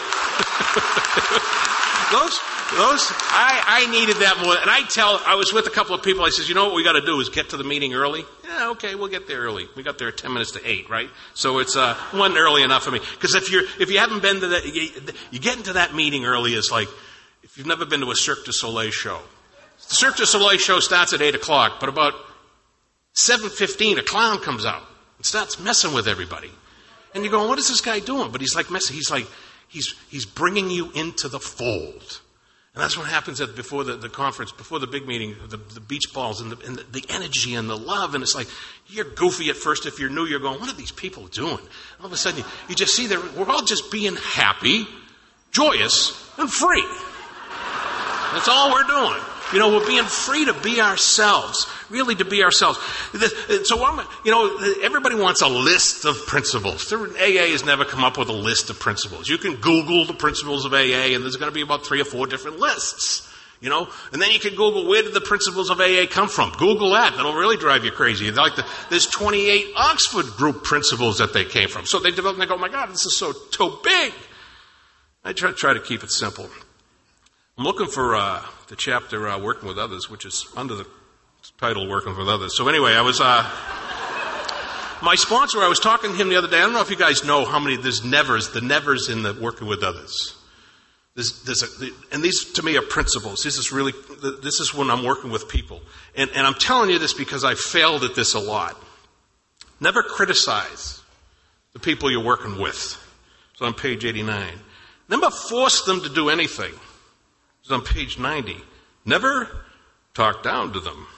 those, those, I, I needed that more. And I tell, I was with a couple of people, I says, you know what we got to do is get to the meeting early. Yeah, okay, we'll get there early. We got there at ten minutes to eight, right? So it's, uh, wasn't early enough for me. Because if you're, if you haven't been to that, you, you get into that meeting early is like, if you've never been to a Cirque du Soleil show. The Cirque du Soleil show starts at eight o'clock, but about seven fifteen, a clown comes out and starts messing with everybody. And you're going, what is this guy doing? But he's like messing. He's like, he's he's bringing you into the fold. And that's what happens at before the, the conference, before the big meeting, the, the beach balls and, the, and the, the energy and the love. And it's like, you're goofy at first. If you're new, you're going, what are these people doing? All of a sudden, you, you just see that we're all just being happy, joyous, and free. That's all we're doing. You know, we're being free to be ourselves, really to be ourselves. So, I'm, you know, everybody wants a list of principles. A A has never come up with a list of principles. You can Google the principles of A A, and there's going to be about three or four different lists, you know. And then you can Google, where did the principles of A A come from? Google that. That'll really drive you crazy. Like the, there's twenty-eight Oxford group principles that they came from. So they develop and they go, oh, my God, this is so, so big. I try, try to keep it simple. I'm looking for uh, the chapter uh, Working with Others, which is under the title Working with Others. So anyway, I was, uh, my sponsor, I was talking to him the other day. I don't know if you guys know how many, there's nevers, the nevers in the Working with Others. There's, there's a, and these to me are principles. This is really, this is when I'm working with people. And, and I'm telling you this because I failed at this a lot. Never criticize. the people you're working with. It's on page eighty-nine. Never force them to do anything. It's on page ninety. Never talk down to them.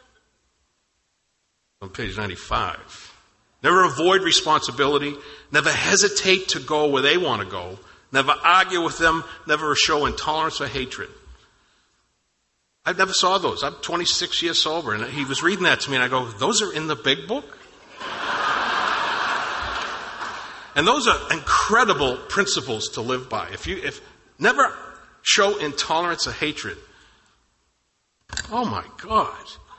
On page ninety-five. Never avoid responsibility. Never hesitate to go where they want to go. Never argue with them. Never show intolerance or hatred. I never saw those. I'm twenty-six years sober, and he was reading that to me, and I go, those are in the big book? And those are incredible principles to live by. If you, if never show intolerance or hatred. Oh my God.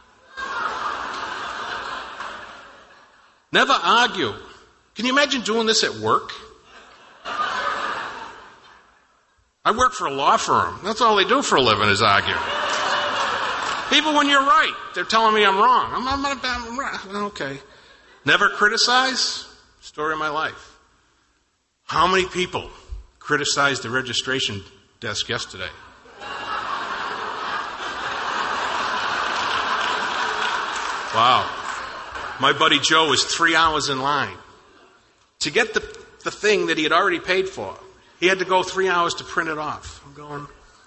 Never argue. Can you imagine doing this at work? I work for a law firm. That's all they do for a living is argue. Even when you're right, they're telling me I'm wrong. I'm, I'm, I'm, I'm right. Okay. Never criticize. Story of my life. How many people criticized the registration desk yesterday? Wow. My buddy Joe was three hours in line to get the, the thing that he had already paid for. He had to go three hours to print it off. I'm going...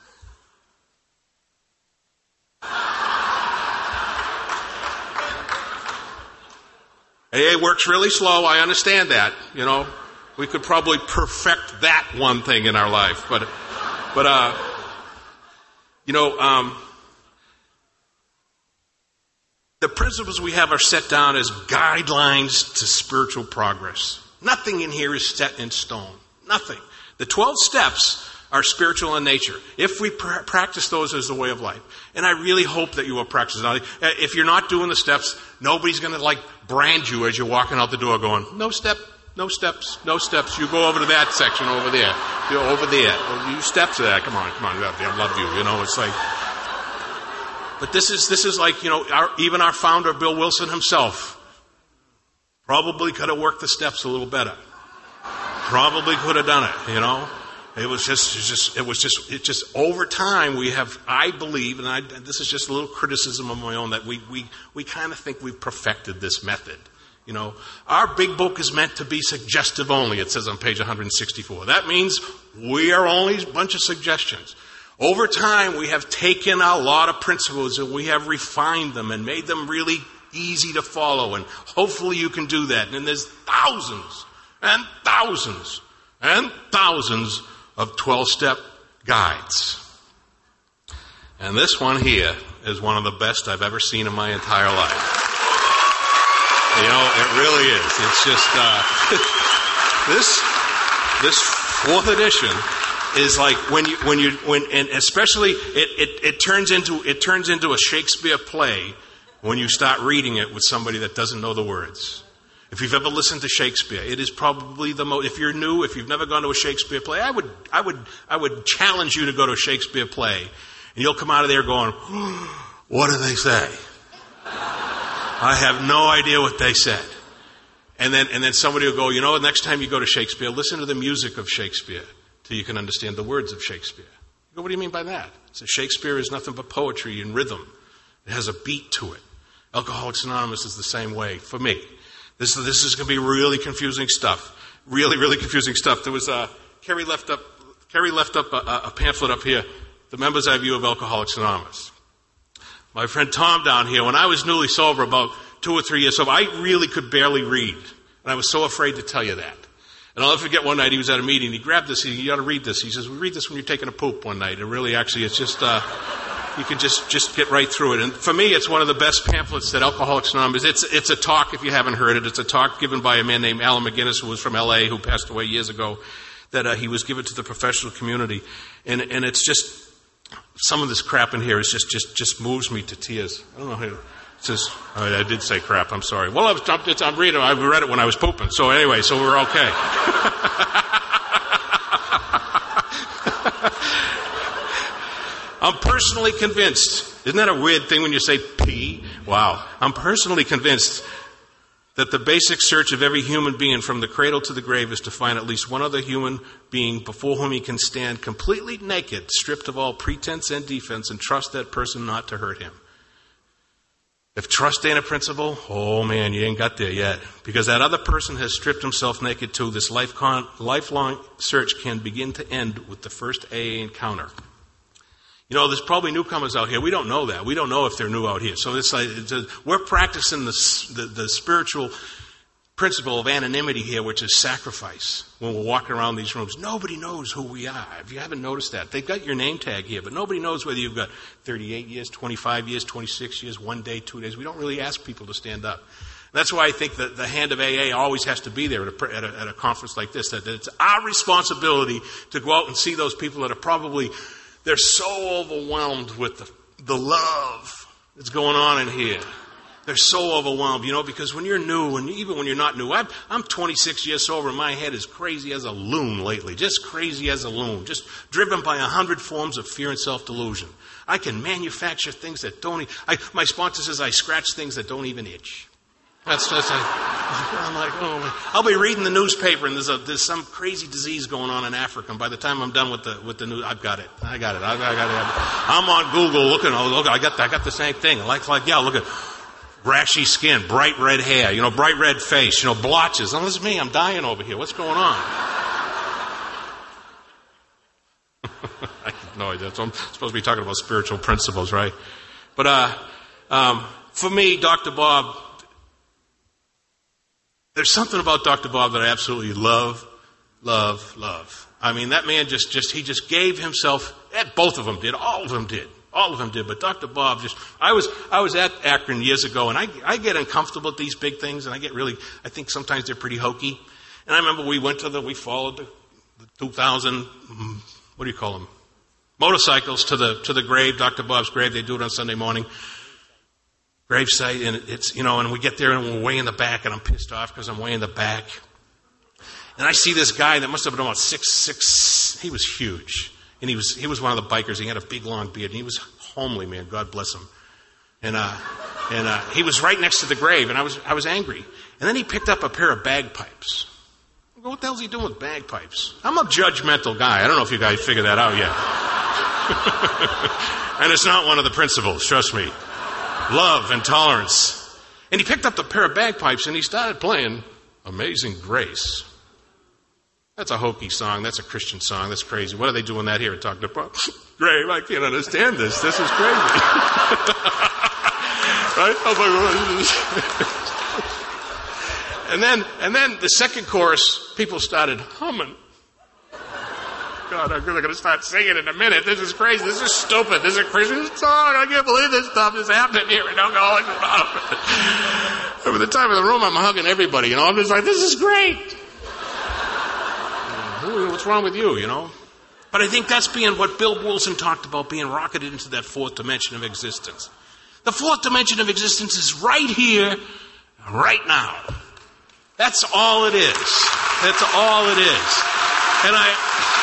A A works really slow. I understand that. You know, we could probably perfect that one thing in our life. But, but, uh, you know, um, the principles we have are set down as guidelines to spiritual progress. Nothing in here is set in stone. Nothing. The twelve steps are spiritual in nature. If we pr- practice those as a way of life. And I really hope that you will practice it. If you're not doing the steps, nobody's going to like brand you as you're walking out the door going, no step, no steps, no steps. You go over to that section over there. You're over there. You steps there. Come on, come on. I love you. You know, it's like... But this is this is like, you know, our, even our founder, Bill Wilson himself, probably could have worked the steps a little better. Probably could have done it, you know. It was just, it was just, it was just, it just over time we have, I believe, and I, this is just a little criticism of my own, that we we we kind of think we've perfected this method. You know, our big book is meant to be suggestive only. It says on page one sixty-four. That means we are only a bunch of suggestions. Over time, we have taken a lot of principles and we have refined them and made them really easy to follow. And hopefully you can do that. And there's thousands and thousands and thousands of twelve-step guides. And this one here is one of the best I've ever seen in my entire life. You know, it really is. It's just, uh, this, this fourth edition is like when you, when you, when, and especially it, it, it turns into, it turns into a Shakespeare play when you start reading it with somebody that doesn't know the words. If you've ever listened to Shakespeare, it is probably the most, if you're new, if you've never gone to a Shakespeare play, I would, I would, I would challenge you to go to a Shakespeare play. And you'll come out of there going, what do they say? I have no idea what they said. And then, and then somebody will go, you know, next time you go to Shakespeare, listen to the music of Shakespeare till you can understand the words of Shakespeare. You go, what do you mean by that? So Shakespeare is nothing but poetry and rhythm. It has a beat to it. Alcoholics Anonymous is the same way for me. This, this is going to be really confusing stuff. Really, really confusing stuff. There was, uh, Kerry left up, Kerry left up a, a pamphlet up here, The Members' Eye View of Alcoholics Anonymous. My friend Tom down here, when I was newly sober, about two or three years sober, I really could barely read. And I was so afraid to tell you that. And I'll never forget one night he was at a meeting, he grabbed this, he, you ought to read this. He says, we read this when you're taking a poop one night. And really, actually, it's just, uh, you can just, just get right through it. And for me, it's one of the best pamphlets that Alcoholics Anonymous, it's, it's a talk, if you haven't heard it, it's a talk given by a man named Alan McGinnis, who was from L A, who passed away years ago, that uh, he was given to the professional community. And, and it's just, some of this crap in here is just, just, just moves me to tears. I don't know how to, it says, oh, I did say crap, I'm sorry. Well, I was, it's, I'm reading, I read it when I was pooping. So anyway, so we're okay. I'm personally convinced, isn't that a weird thing when you say pee? Wow. I'm personally convinced that the basic search of every human being from the cradle to the grave is to find at least one other human being before whom he can stand completely naked, stripped of all pretense and defense, and trust that person not to hurt him. If trust ain't a principle, oh man, you ain't got there yet. Because that other person has stripped himself naked too. This life con- lifelong search can begin to end with the first A A encounter. You know, there's probably newcomers out here. We don't know that. We don't know if they're new out here. So it's like, it's a, we're practicing the, the, the spiritual principle of anonymity here, which is sacrifice. When we're walking around these rooms, nobody knows who we are. If you haven't noticed that, they've got your name tag here, but nobody knows whether you've got thirty-eight years, twenty-five years, twenty-six years, one day, two days. We don't really ask people to stand up. That's why I think that the hand of A A always has to be there at a, at a, at a conference like this, that it's our responsibility to go out and see those people that are probably, they're so overwhelmed with the, the love that's going on in here. They're so overwhelmed, you know, because when you're new, and even when you're not new, I'm, I'm twenty-six years sober, and my head is crazy as a loon lately. Just crazy as a loon. Just driven by a hundred forms of fear and self-delusion. I can manufacture things that don't, I, my sponsor says I scratch things that don't even itch. That's, that's like, I'm like, oh man. I'll be reading the newspaper, and there's a, there's some crazy disease going on in Africa, and by the time I'm done with the, with the news, I've got it. I got it. I, I got it. I'm on Google looking, oh, look, I got, I got the same thing. Like, like, yeah, look at, rashy skin, bright red hair, you know, bright red face, you know, blotches. Oh, this is me. I'm dying over here. What's going on? I have no idea. So I'm supposed to be talking about spiritual principles, right? But uh, um, for me, Doctor Bob, there's something about Doctor Bob that I absolutely love, love, love. I mean, that man just, just he just gave himself, both of them did, all of them did. All of them did, but Doctor Bob just, I was, I was at Akron years ago, and I, I get uncomfortable at these big things, and I get really, I think sometimes they're pretty hokey. And I remember we went to the, we followed the, the two thousand, what do you call them? Motorcycles to the, to the grave, Doctor Bob's grave. They do it on Sunday morning. Gravesite, and it's, you know, and we get there and we're way in the back, and I'm pissed off because I'm way in the back. And I see this guy that must have been about six, six, he was huge. And he was he was one of the bikers. He had a big, long beard. And he was homely, man. God bless him. And uh, and uh, he was right next to the grave. And I was I was angry. And then he picked up a pair of bagpipes. I go, what the hell's he doing with bagpipes? I'm a judgmental guy. I don't know if you guys figured that out yet. And it's not one of the principles. Trust me. Love and tolerance. And he picked up the pair of bagpipes and he started playing Amazing Grace. That's a hokey song. That's a Christian song. That's crazy. What are they doing that here and talking about? Grave, I can't understand this. This is crazy. Right? And then, and then the second chorus, people started humming. God, I'm going to start singing in a minute. This is crazy. This is stupid. This is a Christian song. I can't believe this stuff is happening here in Alcoholics Anonymous. Over the time of the room, I'm hugging everybody. You know, I'm just like, this is great. What's wrong with you, you know? But I think that's being what Bill Wilson talked about, being rocketed into that fourth dimension of existence. The fourth dimension of existence is right here, right now. That's all it is. That's all it is. And I,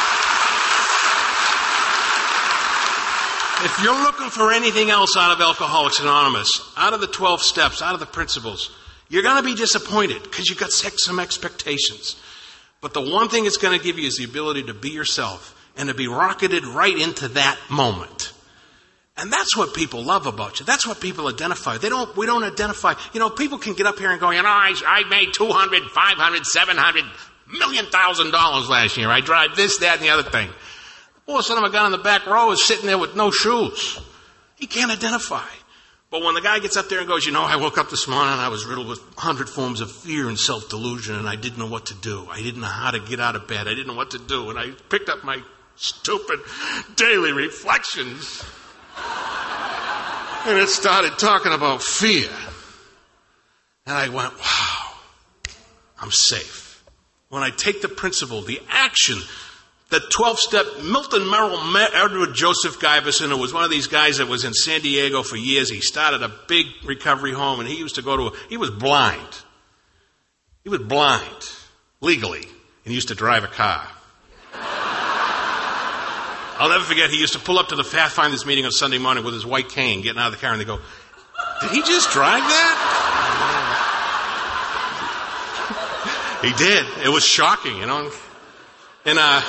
if you're looking for anything else out of Alcoholics Anonymous, out of the twelve steps, out of the principles, you're going to be disappointed because you've got some expectations. But the one thing it's going to give you is the ability to be yourself and to be rocketed right into that moment. And that's what people love about you. That's what people identify. They don't, we don't identify. You know, people can get up here and go, you know, I, I made two hundred, five hundred, seven hundred, million thousand dollars last year. I drive this, that, and the other thing. Boy, son of a gun in the back row is sitting there with no shoes. He can't identify. But when the guy gets up there and goes, you know, I woke up this morning and I was riddled with a hundred forms of fear and self-delusion and I didn't know what to do. I didn't know how to get out of bed. I didn't know what to do. And I picked up my stupid daily reflections and it started talking about fear. And I went, wow, I'm safe. When I take the principle, the action, the twelve-step, Milton Merrill, Edward Joseph Guyverson, who was one of these guys that was in San Diego for years. He started a big recovery home, and he used to go to, a, he was blind. He was blind, legally, and he used to drive a car. I'll never forget, he used to pull up to the Pathfinders meeting on Sunday morning with his white cane, getting out of the car, and they go, did he just drive that? He did. It was shocking, you know. And uh,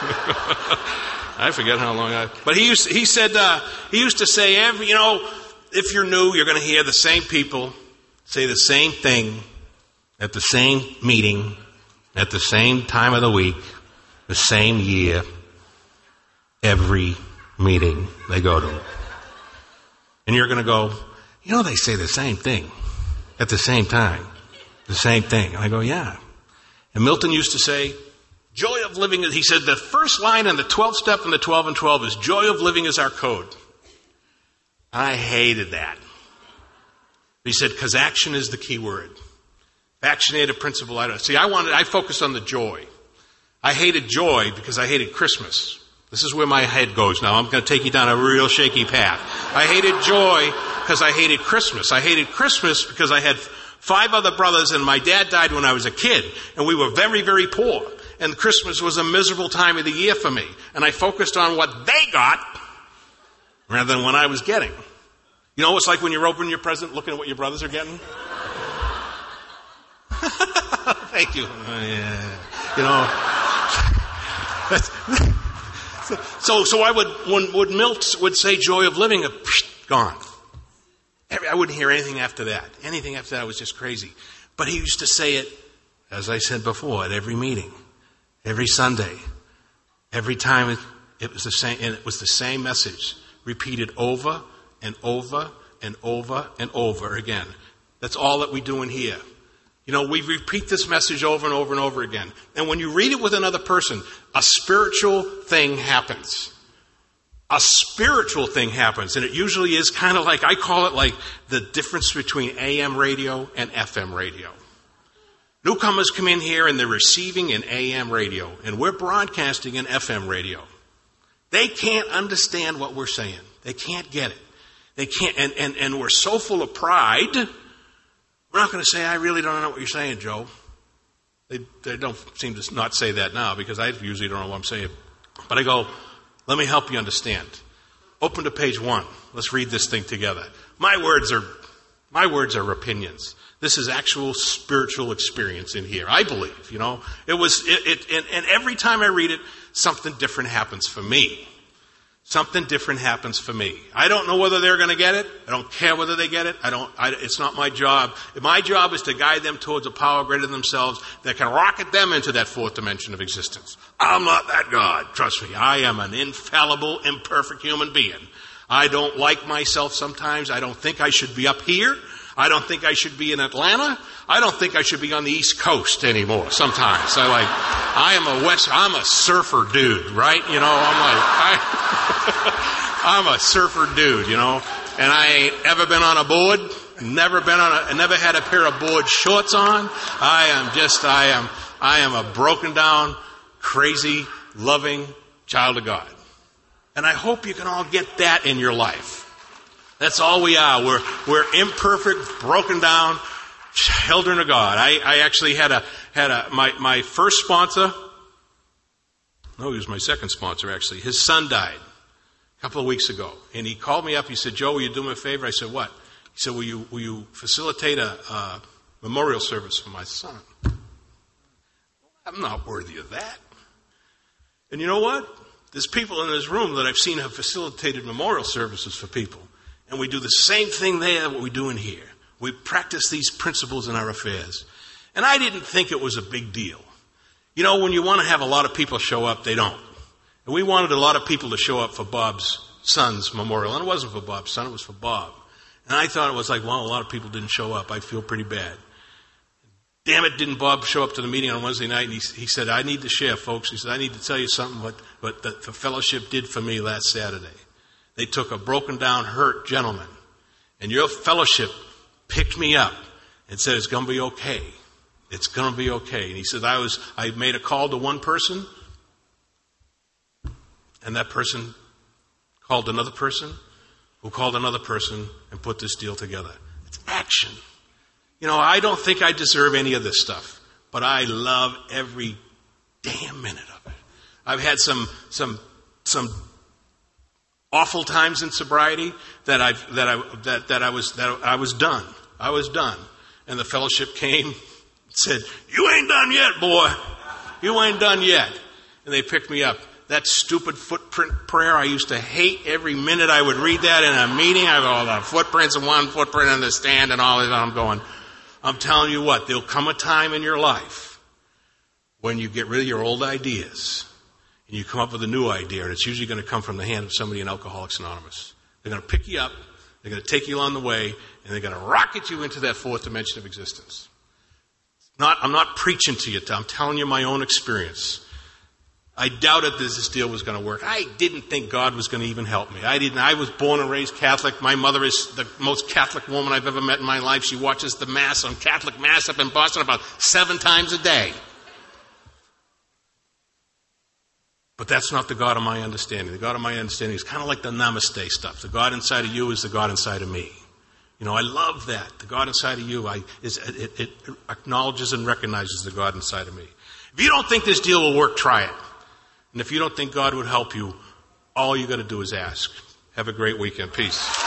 I forget how long I. But he used. He said uh, he used to say every. You know, if you're new, you're going to hear the same people say the same thing at the same meeting, at the same time of the week, the same year, every meeting they go to. And you're going to go, you know, they say the same thing at the same time, the same thing. And I go, yeah. And Milton used to say, joy of living, he said the first line in the twelfth step in the twelve and twelve is joy of living is our code. I hated that. He said, because action is the key word. Actionated principle. I don't see. I wanted. I focused on the joy. I hated joy because I hated Christmas. This is where my head goes now. I'm going to take you down a real shaky path. I hated joy because I hated Christmas. I hated Christmas because I had five other brothers, and my dad died when I was a kid, and we were very, very poor. And Christmas was a miserable time of the year for me. And I focused on what they got rather than what I was getting. You know, it's like when you're opening your present, looking at what your brothers are getting. Thank you. Uh, yeah. You know, so so I would when would Milt would say joy of living, psh, gone. Every, I wouldn't hear anything after that. Anything after that was just crazy. But he used to say it, as I said before, at every meeting, every Sunday, every time it, it was the same, and it was the same message, repeated over and over and over and over again. That's all that we do in here. You know, we repeat this message over and over and over again. And when you read it with another person, a spiritual thing happens. A spiritual thing happens. And it usually is kind of like, I call it like the difference between A M radio and F M radio. Newcomers come in here and they're receiving an A M radio. And we're broadcasting an F M radio. They can't understand what we're saying. They can't get it. They can't, and, and, and we're so full of pride, we're not going to say, I really don't know what you're saying, Joe. They, they don't seem to not say that now because I usually don't know what I'm saying. But I go, let me help you understand. Open to page one. Let's read this thing together. My words are, my words are opinions. This is actual spiritual experience in here. I believe, you know. It was, it, it and, and every time I read it, something different happens for me. Something different happens for me. I don't know whether they're going to get it. I don't care whether they get it. I don't. I, it's not my job. My job is to guide them towards a power greater than themselves that can rocket them into that fourth dimension of existence. I'm not that God. Trust me. I am an infallible, imperfect human being. I don't like myself sometimes. I don't think I should be up here. I don't think I should be in Atlanta. I don't think I should be on the East Coast anymore sometimes. I like, I am a West, I'm a surfer dude, right? You know, I'm like, I, I'm a surfer dude, you know, and I ain't ever been on a board, never been on a, never had a pair of board shorts on. I am just, I am, I am a broken down, crazy, loving child of God. And I hope you can all get that in your life. That's all we are. We're, we're imperfect, broken down children of God. I, I actually had a, had a, my, my first sponsor, no, he was my second sponsor actually. His son died a couple of weeks ago. And he called me up. He said, Joe, will you do me a favor? I said, what? He said, will you, will you facilitate a, a memorial service for my son? I'm not worthy of that. And you know what? There's people in this room that I've seen have facilitated memorial services for people. And we do the same thing there that we do in here. We practice these principles in our affairs. And I didn't think it was a big deal. You know, when you want to have a lot of people show up, they don't. And we wanted a lot of people to show up for Bob's son's memorial. And it wasn't for Bob's son, it was for Bob. And I thought it was like, well, a lot of people didn't show up. I feel pretty bad. Damn it, didn't Bob show up to the meeting on Wednesday night? And he, he said, I need to share, folks. He said, I need to tell you something what, what the, the fellowship did for me last Saturday. They took a broken down, hurt gentleman, and your fellowship picked me up and said, it's going to be okay. It's going to be okay. And he said, I was, I made a call to one person, and that person called another person, who called another person, and put this deal together. It's action. You know, I don't think I deserve any of this stuff, but I love every damn minute of it. I've had some, some, some, awful times in sobriety that I that I that, that I was that I was done. I was done. And the fellowship came and said, you ain't done yet, boy. You ain't done yet. And they picked me up. that stupid footprint prayer. I used to hate every minute I would read that in a meeting. I have all the footprints and one footprint on the stand and all that. I'm going, I'm telling you what, there'll come a time in your life when you get rid of your old ideas and you come up with a new idea, and it's usually going to come from the hand of somebody in Alcoholics Anonymous. They're going to pick you up, they're going to take you along the way, and they're going to rocket you into that fourth dimension of existence. Not, I'm not preaching to you. I'm telling you my own experience. I doubted that this deal was going to work. I didn't think God was going to even help me. I didn't. I was born and raised Catholic. My mother is the most Catholic woman I've ever met in my life. She watches the Mass on Catholic Mass up in Boston about seven times a day. But that's not the God of my understanding. The God of my understanding is kind of like the namaste stuff. The God inside of you is the God inside of me. You know, I love that. The God inside of you I, is, it, it acknowledges and recognizes the God inside of me. If you don't think this deal will work, try it. And if you don't think God would help you, all you got to do is ask. Have a great weekend. Peace.